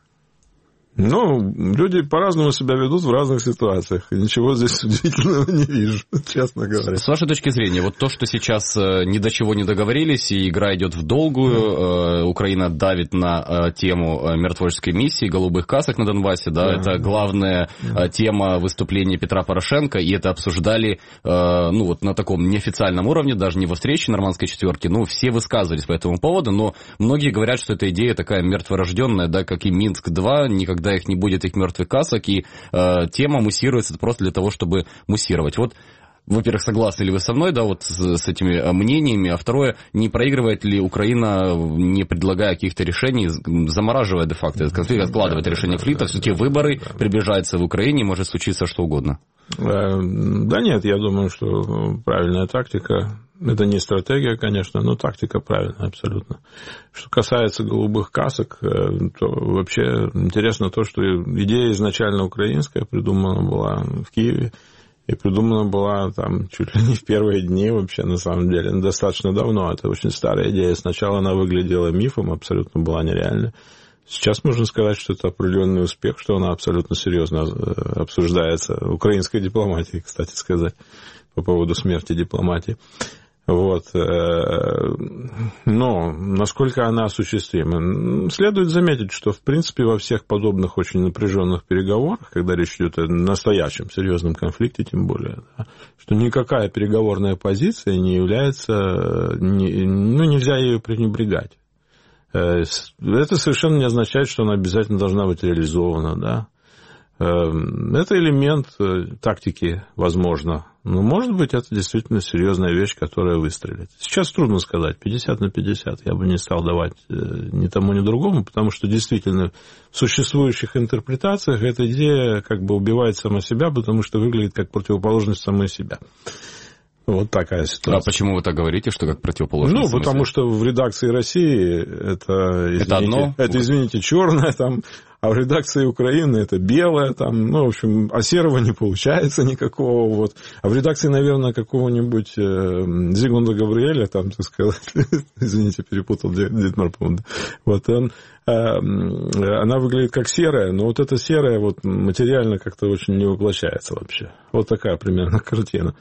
Люди по-разному себя ведут в разных ситуациях. И ничего здесь удивительного не вижу, честно говоря. С вашей точки зрения, вот то, что сейчас ни до чего не договорились, и игра идет в долгую, Украина давит на тему миротворческой миссии, голубых касок на Донбассе, да, это главная тема выступления Петра Порошенко, и это обсуждали, на таком неофициальном уровне, даже не во встрече Нормандской четверки, все высказывались по этому поводу, но многие говорят, что эта идея такая мертворожденная, да, как и Минск-2, никогда их не будет, их мертвых касок, и тема муссируется просто для того, чтобы муссировать. Вот, во-первых, согласны ли вы со мной, да, вот с этими мнениями, а второе, не проигрывает ли Украина, не предлагая каких-то решений, замораживая де-факто этот конфликт, откладывает решение конфликта, все-таки выборы приближаются в Украине, может случиться что угодно? Да нет, я думаю, что правильная тактика. Это не стратегия, конечно, но тактика правильная абсолютно. Что касается голубых касок, то вообще интересно то, что идея изначально украинская придумана была в Киеве. И придумана была там чуть ли не в первые дни вообще, на самом деле, достаточно давно. Это очень старая идея. Сначала она выглядела мифом, абсолютно была нереальной. Сейчас можно сказать, что это определенный успех, что она абсолютно серьезно обсуждается украинской дипломатией, кстати сказать, по поводу смерти дипломатии. Вот. Но насколько она осуществима? Следует заметить, что, в принципе, во всех подобных очень напряженных переговорах, когда речь идет о настоящем серьезном конфликте, тем более, да, что никакая переговорная позиция не является, нельзя ее пренебрегать. Это совершенно не означает, что она обязательно должна быть реализована, да. Это элемент тактики, возможно. Но, может быть, это действительно серьезная вещь, которая выстрелит. Сейчас трудно сказать, 50/50. Я бы не стал давать ни тому, ни другому, потому что действительно в существующих интерпретациях эта идея как бы убивает сама себя, потому что выглядит как противоположность самой себя. Вот такая ситуация. А почему вы так говорите, что как противоположность? Ну, потому что в редакции России извините, черное там, а в редакции Украины это белое там, ну, в общем, а серого не получается никакого, вот. А в редакции, наверное, какого-нибудь Зигмунда Габриэля, там, так сказать, извините, перепутал Дитмар, по-моему, вот, она выглядит как серая, но вот эта серая вот материально как-то очень не воплощается вообще. Вот такая примерно картина.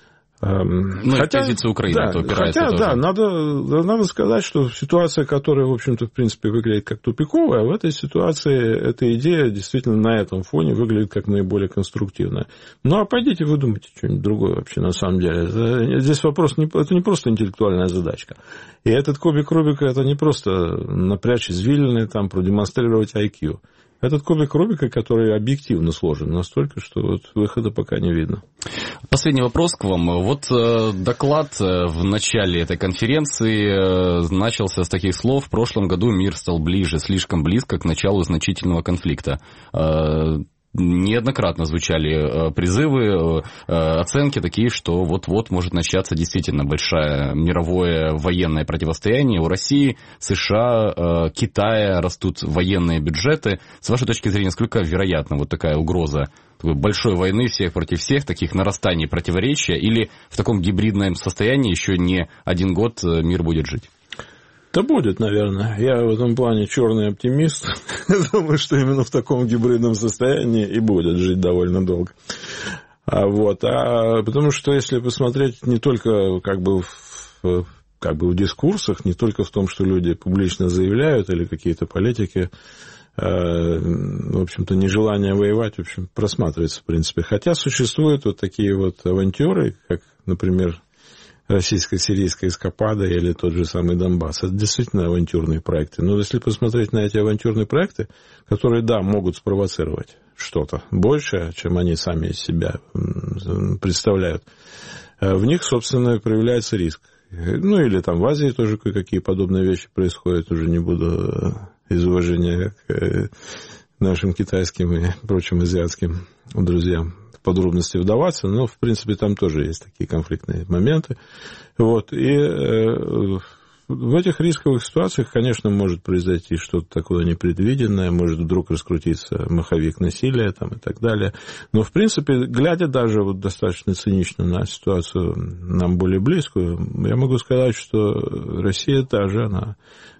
Хотя позиция Украины да, опирается хотя, тоже. Да, надо сказать, что ситуация, которая, в общем-то, в принципе, выглядит как тупиковая, в этой ситуации эта идея действительно на этом фоне выглядит как наиболее конструктивная. Ну, а пойдите вы думайте что-нибудь другое вообще, на самом деле. Здесь вопрос, это не просто интеллектуальная задачка. И этот кубик Рубика, это не просто напрячь извилины, там, продемонстрировать IQ. Этот кубик Рубика, который объективно сложен настолько, что вот выхода пока не видно. Последний вопрос к вам. Вот доклад в начале этой конференции начался с таких слов: в прошлом году мир стал ближе, слишком близко к началу значительного конфликта. Неоднократно звучали призывы, оценки такие, что вот-вот может начаться действительно большое мировое военное противостояние. У России, США, Китая растут военные бюджеты. С вашей точки зрения, насколько вероятна вот такая угроза такой большой войны всех против всех, таких нарастаний противоречия, или в таком гибридном состоянии еще не один год мир будет жить? Да будет, наверное. Я в этом плане черный оптимист. Думаю, что именно в таком гибридном состоянии и будет жить довольно долго. Потому что если посмотреть не только как бы в дискурсах, не только в том, что люди публично заявляют, или какие-то политики, в общем-то, нежелание воевать, в общем, просматривается, в принципе. Хотя существуют вот такие вот авантюры, как, например, российско-сирийская эскапада или тот же самый Донбасс. Это действительно авантюрные проекты. Но если посмотреть на эти авантюрные проекты, которые, да, могут спровоцировать что-то большее, чем они сами из себя представляют, в них, собственно, проявляется риск. Ну, или там в Азии тоже кое-какие подобные вещи происходят. Уже не буду из уважения к нашим китайским и прочим азиатским друзьям в подробности вдаваться, но, в принципе, там тоже есть такие конфликтные моменты. Вот. И в этих рисковых ситуациях, конечно, может произойти что-то такое непредвиденное, может вдруг раскрутиться маховик насилия там, и так далее. Но, в принципе, глядя даже вот достаточно цинично на ситуацию нам более близкую, я могу сказать, что Россия тоже, она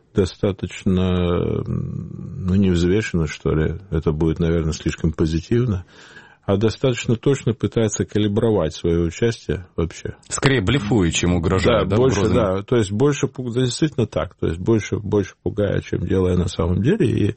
достаточно, невзвешена, что ли, это будет, наверное, слишком позитивно, а достаточно точно пытается калибровать свое участие вообще. Скорее блефует, чем угрожает. Да, больше, да, то есть больше, действительно так, то есть больше пугая, чем делая на самом деле,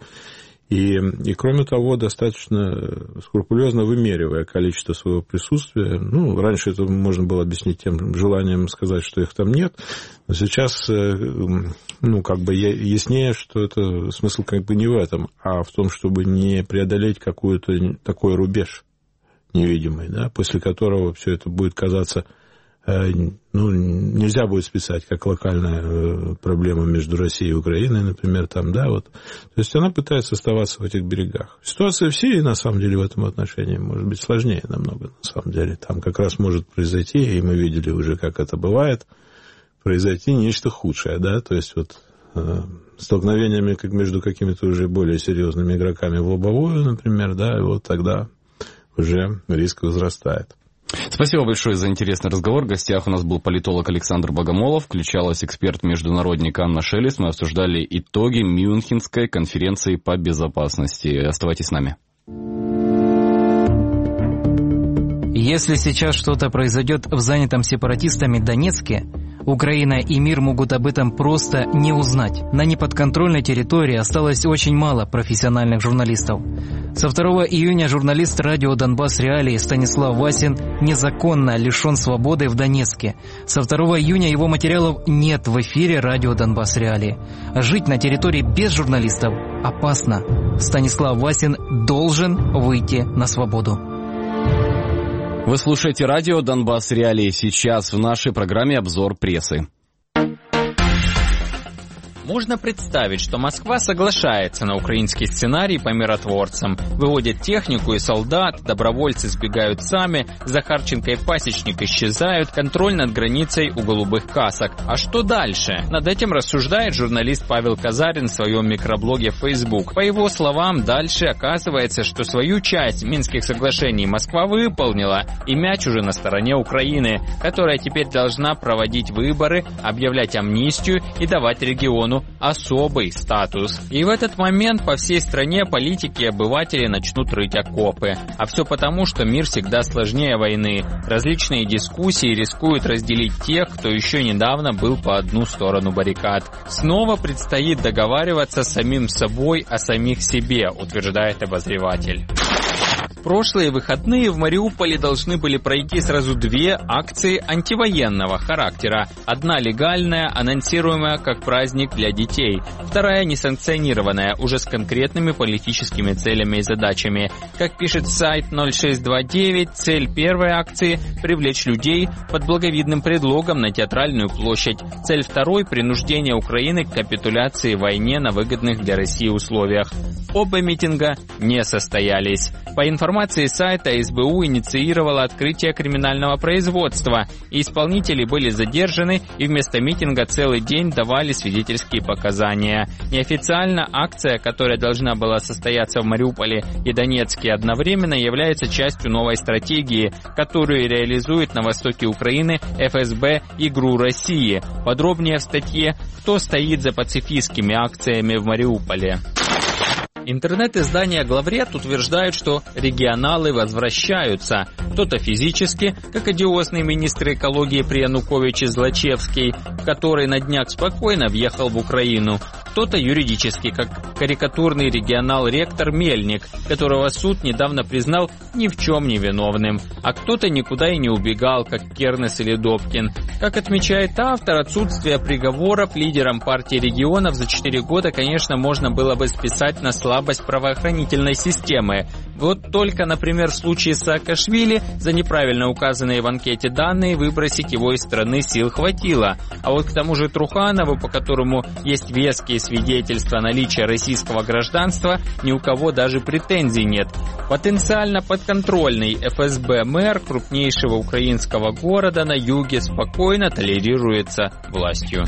и кроме того, достаточно скрупулезно вымеривая количество своего присутствия. Ну, раньше это можно было объяснить тем желанием сказать, что их там нет, но сейчас, как бы яснее, что это смысл как бы не в этом, а в том, чтобы не преодолеть какой-то такой рубеж невидимый, да, после которого все это будет казаться, нельзя будет списать как локальная проблема между Россией и Украиной, например, там, да, вот. То есть она пытается оставаться в этих берегах. Ситуация в Сирии, на самом деле, в этом отношении может быть сложнее намного, на самом деле. Там как раз может произойти, и мы видели уже, как это бывает, произойти нечто худшее, да, то есть вот столкновениями как между какими-то уже более серьезными игроками в лобовую, например, да, и вот тогда уже риск возрастает. Спасибо большое за интересный разговор. В гостях у нас был политолог Александр Богомолов, включалась эксперт-международник Анна Шелест. Мы обсуждали итоги Мюнхенской конференции по безопасности. Оставайтесь с нами. Если сейчас что-то произойдет в занятом сепаратистами Донецке, Украина и мир могут об этом просто не узнать. На неподконтрольной территории осталось очень мало профессиональных журналистов. Со 2 июня журналист радио «Донбасс Реалии» Станислав Васин незаконно лишен свободы в Донецке. Со 2 июня его материалов нет в эфире радио «Донбасс Реалии». Жить на территории без журналистов опасно. Станислав Васин должен выйти на свободу. Вы слушаете радио «Донбасс Реалии». Сейчас в нашей программе обзор прессы. Можно представить, что Москва соглашается на украинский сценарий по миротворцам. Выводят технику и солдат, добровольцы сбегают сами, Захарченко и Пасечник исчезают, контроль над границей у голубых касок. А что дальше? Над этим рассуждает журналист Павел Казарин в своем микроблоге в Facebook. По его словам, дальше оказывается, что свою часть Минских соглашений Москва выполнила, и мяч уже на стороне Украины, которая теперь должна проводить выборы, объявлять амнистию и давать региону особый статус. И в этот момент по всей стране политики и обыватели начнут рыть окопы. А все потому, что мир всегда сложнее войны. Различные дискуссии рискуют разделить тех, кто еще недавно был по одну сторону баррикад. Снова предстоит договариваться с самим собой о самих себе, утверждает обозреватель. В прошлые выходные в Мариуполе должны были пройти сразу две акции антивоенного характера. Одна легальная, анонсируемая как праздник для детей. Вторая несанкционированная, уже с конкретными политическими целями и задачами. Как пишет сайт 0629, цель первой акции – привлечь людей под благовидным предлогом на театральную площадь. Цель второй – принуждение Украины к капитуляции в войне на выгодных для России условиях. Оба митинга не состоялись. По информации сайта, СБУ инициировала открытие криминального производства, и исполнители были задержаны и вместо митинга целый день давали свидетельские показания. Неофициально акция, которая должна была состояться в Мариуполе и Донецке одновременно, является частью новой стратегии, которую реализует на востоке Украины ФСБ и ГРУ России. Подробнее в статье «Кто стоит за пацифистскими акциями в Мариуполе». Интернет-издание «Главред» утверждает, что регионалы возвращаются. Кто-то физически, как одиозный министр экологии при Януковиче Злачевский, который на днях спокойно въехал в Украину. Кто-то юридически, как карикатурный регионал-ректор Мельник, которого суд недавно признал ни в чем не виновным. А кто-то никуда и не убегал, как Кернес или Добкин. Как отмечает автор, отсутствие приговоров лидерам партии регионов за 4 года, конечно, можно было бы списать на слабость правоохранительной системы. Вот только, например, в случае Саакашвили за неправильно указанные в анкете данные выбросить его из страны сил хватило. А вот к тому же Труханову, по которому есть веские свидетельства наличия российского гражданства, ни у кого даже претензий нет. Потенциально подконтрольный ФСБ мэр крупнейшего украинского города на юге спокойно толерируется властью.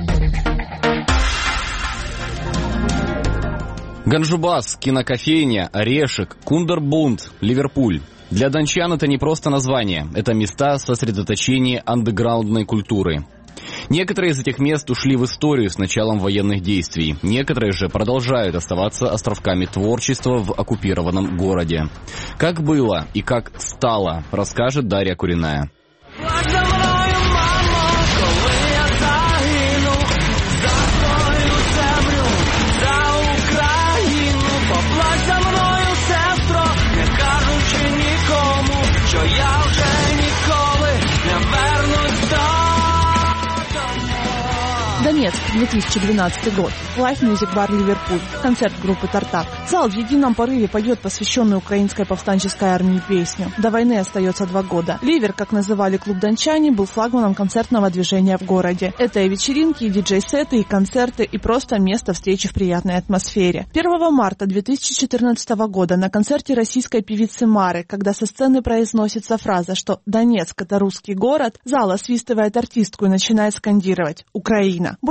Ганджубас, кинокофейня, Орешек, Кундербунд, Ливерпуль. Для дончан это не просто название, это места сосредоточения андеграундной культуры. Некоторые из этих мест ушли в историю с началом военных действий, некоторые же продолжают оставаться островками творчества в оккупированном городе. Как было и как стало, расскажет Дарья Куриная. Донецк, 2012 год. Live Music Bar Ливерпуль. Концерт группы «Тартак». Зал в едином порыве поет посвященную украинской повстанческой армии песню. До войны остается 2 года. Ливер, как называли клуб дончане, был флагманом концертного движения в городе. Это и вечеринки, и диджей-сеты, и концерты, и просто место встречи в приятной атмосфере. 1 марта 2014 года на концерте российской певицы Мары, когда со сцены произносится фраза, что «Донецк – это русский город», зал освистывает артистку и начинает скандировать «Украина».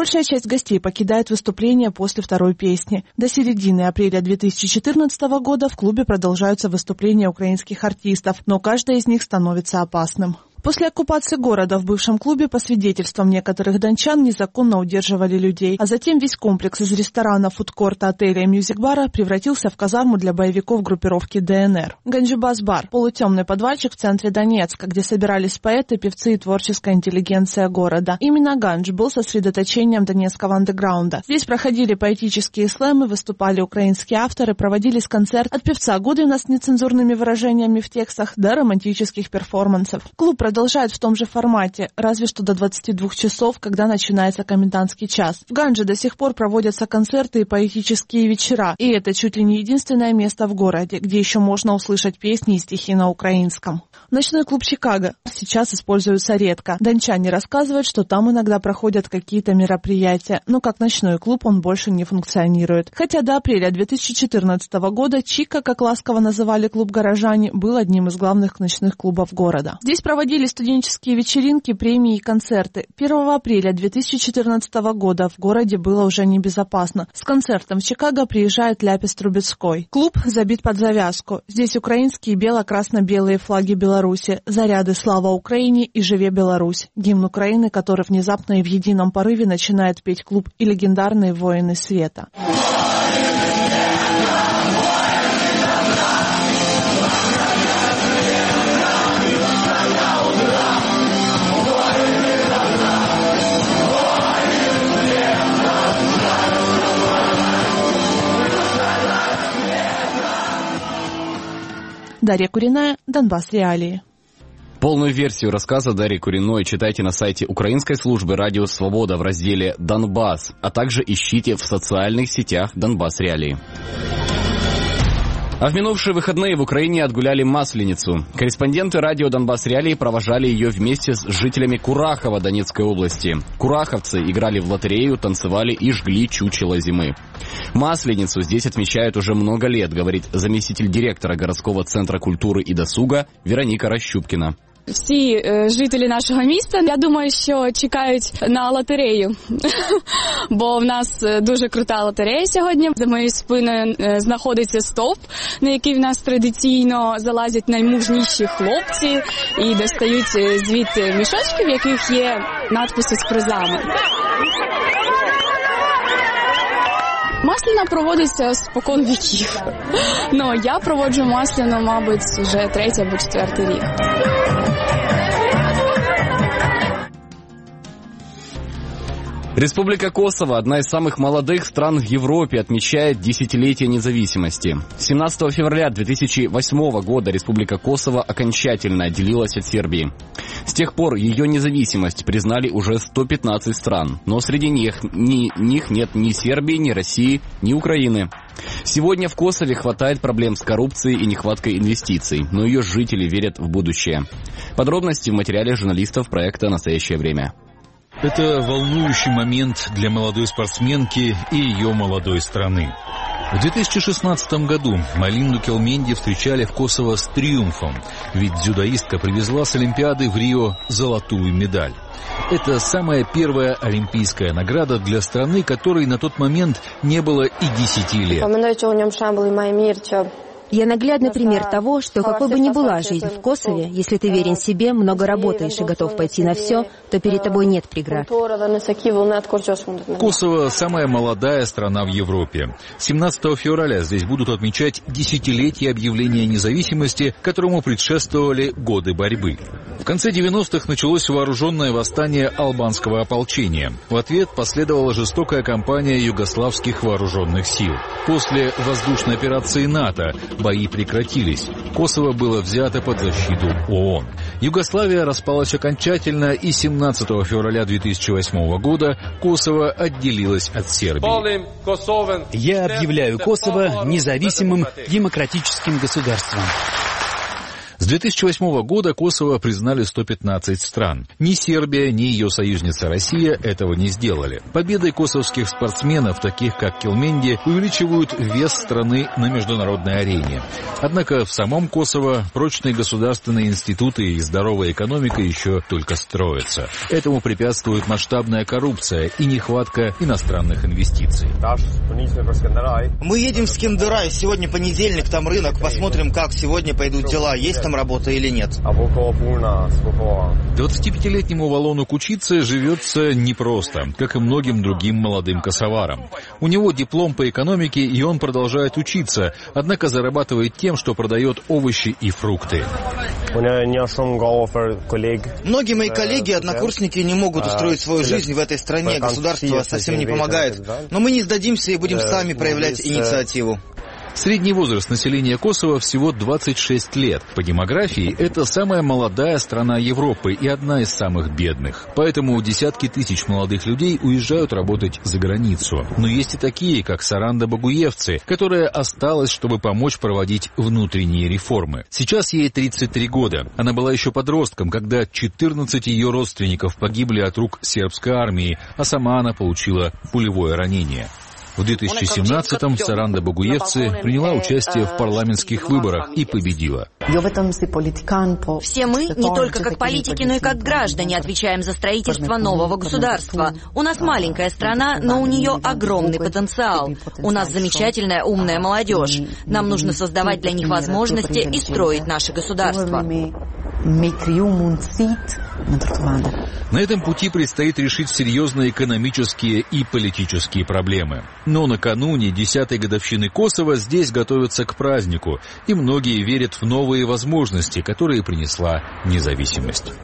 Большая часть гостей покидает выступление после второй песни. До середины апреля 2014 года в клубе продолжаются выступления украинских артистов, но каждое из них становится опасным. После оккупации города в бывшем клубе, по свидетельствам некоторых дончан, незаконно удерживали людей, а затем весь комплекс из ресторана, фудкорта, отеля и мьюзик-бара превратился в казарму для боевиков группировки ДНР. Ганджибас-бар – полутемный подвальчик в центре Донецка, где собирались поэты, певцы и творческая интеллигенция города. Именно Ганж был сосредоточением донецкого андеграунда. Здесь проходили поэтические слэмы, выступали украинские авторы, проводились концерты от певца Гудвина с нецензурными выражениями в текстах до романтических перформансов. Клуб продолжает в том же формате, разве что до 22 часов, когда начинается комендантский час. В Ганже до сих пор проводятся концерты и поэтические вечера, и это чуть ли не единственное место в городе, где еще можно услышать песни и стихи на украинском. Ночной клуб «Чикаго» сейчас используется редко. Дончане рассказывают, что там иногда проходят какие-то мероприятия, но как ночной клуб он больше не функционирует. Хотя до апреля 2014 года «Чика», как ласково называли клуб горожане, был одним из главных ночных клубов города. Здесь проводили студенческие вечеринки, премии и концерты. 1 апреля 2014 года в городе было уже небезопасно. С концертом в Чикаго приезжает Ляпис Трубецкой. Клуб забит под завязку. Здесь украинские бело-красно-белые флаги Беларуси, заряды «Слава Украине» и «Живе Беларусь», гимн Украины, который внезапно и в едином порыве начинает петь клуб и легендарные «Воины света». Дарья Куриная, Донбасс Реалии. Полную версию рассказа Дарьи Куриной читайте на сайте украинской службы «Радио Свобода» в разделе «Донбасс», а также ищите в социальных сетях «Донбасс Реалии». А в минувшие выходные в Украине отгуляли Масленицу. Корреспонденты радио «Донбасс Реалии» провожали ее вместе с жителями Курахова Донецкой области. Кураховцы играли в лотерею, танцевали и жгли чучело зимы. Масленицу здесь отмечают уже много лет, говорит заместитель директора городского центра культуры і досуга Вероніка Рощупкіна. Всі жителі нашого міста, я думаю, що чекають на лотерею, бо в нас дуже крута лотерея сьогодні. За моєю спиною знаходиться стовп, на який в нас традиційно залазять наймужніші хлопці і достають звідти мішочки, в яких є надписи з призами. Масляна проводиться спокон віків. Ну, я проводжу Масляну, мабуть, вже 3-й або 4-й рік. Республика Косово, одна из самых молодых стран в Европе, отмечает десятилетие независимости. 17 февраля 2008 года Республика Косово окончательно отделилась от Сербии. С тех пор ее независимость признали уже 115 стран, но среди них нет ни Сербии, ни России, ни Украины. Сегодня в Косове хватает проблем с коррупцией и нехваткой инвестиций, но ее жители верят в будущее. Подробности в материале журналистов проекта «Настоящее время». Это волнующий момент для молодой спортсменки и ее молодой страны. В 2016 году Малинду Келменди встречали в Косово с триумфом, ведь дзюдоистка привезла с Олимпиады в Рио золотую медаль. Это самая первая олимпийская награда для страны, которой на тот момент не было и 10 лет. Я наглядный пример того, что какой бы ни была жизнь в Косове, если ты верен себе, много работаешь и готов пойти на все, то перед тобой нет преград. Косово – самая молодая страна в Европе. 17 февраля здесь будут отмечать десятилетие объявления независимости, которому предшествовали годы борьбы. В конце 90-х началось вооруженное восстание албанского ополчения. В ответ последовала жестокая кампания югославских вооруженных сил. После воздушной операции НАТО бои прекратились. Косово было взято под защиту ООН. Югославия распалась окончательно, и 17 февраля 2008 года Косово отделилось от Сербии. Я объявляю Косово независимым демократическим государством. С 2008 года Косово признали 115 стран. Ни Сербия, ни ее союзница Россия этого не сделали. Победы косовских спортсменов, таких как Келменди, увеличивают вес страны на международной арене. Однако в самом Косово прочные государственные институты и здоровая экономика еще только строятся. Этому препятствует масштабная коррупция и нехватка иностранных инвестиций. Мы едем в Скендерай. Сегодня понедельник, там рынок. Посмотрим, как сегодня пойдут дела. Есть там работа или нет? 25-летнему Валону Кучице живется непросто, как и многим другим молодым косоварам. У него диплом по экономике, и он продолжает учиться, однако зарабатывает тем, что продает овощи и фрукты. Многие мои коллеги, однокурсники не могут устроить свою жизнь в этой стране. Государство совсем не помогает. Но мы не сдадимся и будем сами проявлять инициативу. Средний возраст населения Косово всего 26 лет. По демографии это самая молодая страна Европы и одна из самых бедных. Поэтому десятки тысяч молодых людей уезжают работать за границу. Но есть и такие, как Саранда Богуевцы, которая осталась, чтобы помочь проводить внутренние реформы. Сейчас ей 33 года. Она была еще подростком, когда 14 ее родственников погибли от рук сербской армии, а сама она получила пулевое ранение. В 2017-м Саранда Богуевцы приняла участие в парламентских выборах и победила. Все мы, не только как политики, но и как граждане, отвечаем за строительство нового государства. У нас маленькая страна, но у нее огромный потенциал. У нас замечательная умная молодежь. Нам нужно создавать для них возможности и строить наше государство. На этом пути предстоит решить серьезные экономические и политические проблемы. Но накануне 10-й годовщины Косово здесь готовятся к празднику, и многие верят в новые возможности, которые принесла независимость.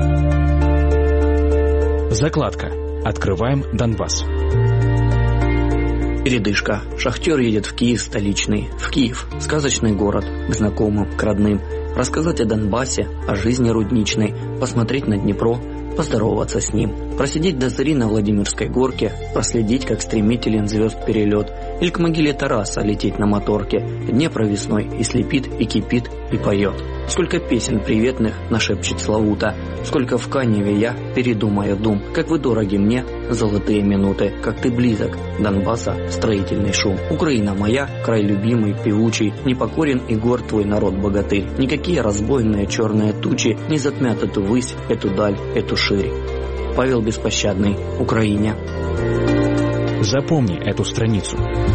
Закладка. Открываем Донбасс. Передышка. Шахтер едет в Киев столичный. В Киев. Сказочный город. К знакомым, к родным. Рассказать о Донбассе, о жизни рудничной. Посмотреть на Днепро. Поздороваться с ним. Просидеть до зари на Владимирской горке. Проследить, как стремителен звезд перелет. Или к могиле Тараса лететь на моторке. Днепр весной и слепит, и кипит, и поет. Сколько песен приветных нашепчет Славута. Сколько в Каневе я передумаю дум. Как вы дороги мне, золотые минуты. Как ты близок, Донбасса, строительный шум. Украина моя, край любимый, певучий. Непокорен и горд твой народ богатырь. Никакие разбойные черные тучи не затмят эту высь, эту даль, эту ширь. Павел Беспощадный, Украине. Запомни эту страницу.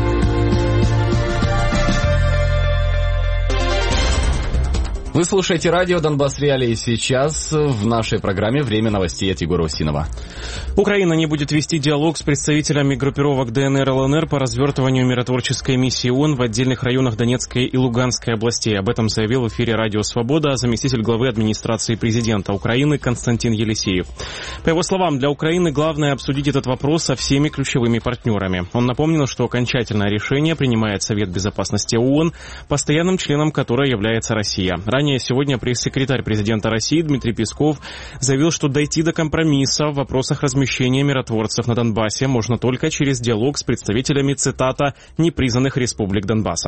Вы слушаете радио «Донбасс Реалии». Сейчас в нашей программе «Время новостей» от Егора Усинова. Украина не будет вести диалог с представителями группировок ДНР и ЛНР по развертыванию миротворческой миссии ООН в отдельных районах Донецкой и Луганской областей. Об этом заявил в эфире радио «Свобода» заместитель главы администрации президента Украины Константин Елисеев. По его словам, для Украины главное обсудить этот вопрос со всеми ключевыми партнерами. Он напомнил, что окончательное решение принимает Совет Безопасности ООН, постоянным членом которой является Россия. Ранее сегодня пресс-секретарь президента России Дмитрий Песков заявил, что дойти до компромисса в вопросах размещения миротворцев на Донбассе можно только через диалог с представителями, цитата, непризнанных республик Донбасса.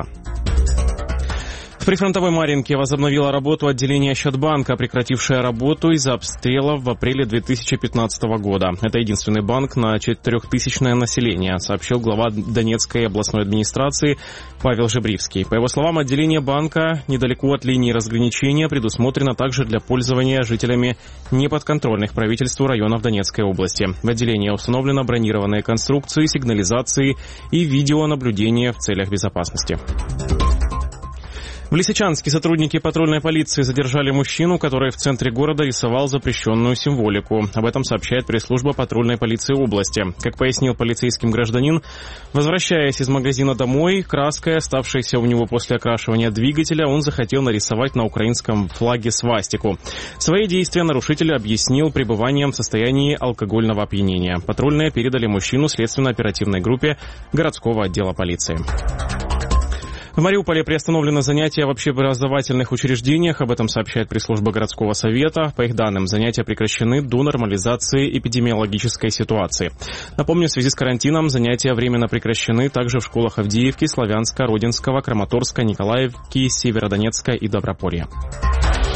В прифронтовой Марьинке возобновило работу отделение Ощадбанка, прекратившее работу из-за обстрелов в апреле 2015 года. Это единственный банк на 4000-е население, сообщил глава Донецкой областной администрации Павел Жебривский. По его словам, отделение банка недалеко от линии разграничения предусмотрено также для пользования жителями неподконтрольных правительству районов Донецкой области. В отделении установлено бронированные конструкции, сигнализации и видеонаблюдение в целях безопасности. В Лисичанске сотрудники патрульной полиции задержали мужчину, который в центре города рисовал запрещенную символику. Об этом сообщает пресс-служба патрульной полиции области. Как пояснил полицейским гражданин, возвращаясь из магазина домой, краской, оставшейся у него после окрашивания двигателя, он захотел нарисовать на украинском флаге свастику. Свои действия нарушитель объяснил пребыванием в состоянии алкогольного опьянения. Патрульные передали мужчину следственно-оперативной группе городского отдела полиции. В Мариуполе приостановлено занятия в общеобразовательных учреждениях. Об этом сообщает пресс-служба городского совета. По их данным, занятия прекращены до нормализации эпидемиологической ситуации. Напомню, в связи с карантином занятия временно прекращены также в школах Авдеевки, Славянска, Родинского, Краматорска, Николаевки, Северодонецка и Доброполья.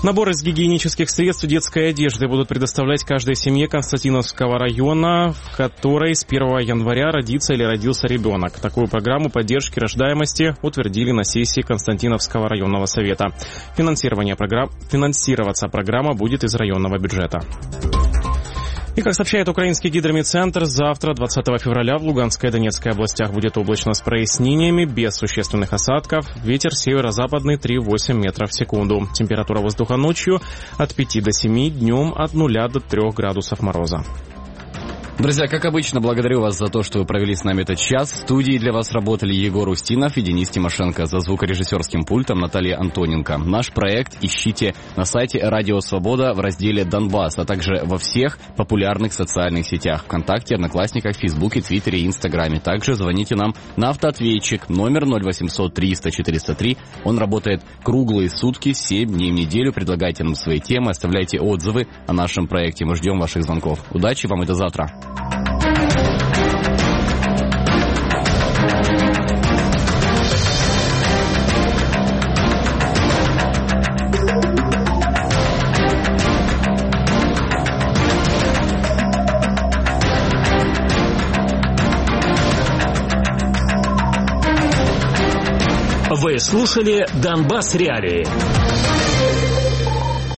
Набор из гигиенических средств и детской одежды будут предоставлять каждой семье Константиновского района, в которой с 1 января родится или родился ребенок. Такую программу поддержки рождаемости утвердили на сессии Константиновского районного совета. Финансироваться программа будет из районного бюджета. И, как сообщает украинский гидромедцентр, завтра, 20 февраля, в Луганской и Донецкой областях будет облачно с прояснениями, без существенных осадков. Ветер северо-западный 3,8 метров в секунду. Температура воздуха ночью от 5 до 7, днем от 0 до 3 градусов мороза. Друзья, как обычно, благодарю вас за то, что вы провели с нами этот час. В студии для вас работали Егор Устинов и Денис Тимошенко. За звукорежиссерским пультом Наталья Антоненко. Наш проект ищите на сайте Радио Свобода в разделе «Донбасс», а также во всех популярных социальных сетях: ВКонтакте, Одноклассниках, Фейсбуке, Твиттере и Инстаграме. Также звоните нам на автоответчик номер 0800 300 403. Он работает круглые сутки, 7 дней в неделю. Предлагайте нам свои темы, оставляйте отзывы о нашем проекте. Мы ждем ваших звонков. Удачи вам и до завтра. Вы слушали «Донбасс Реалии».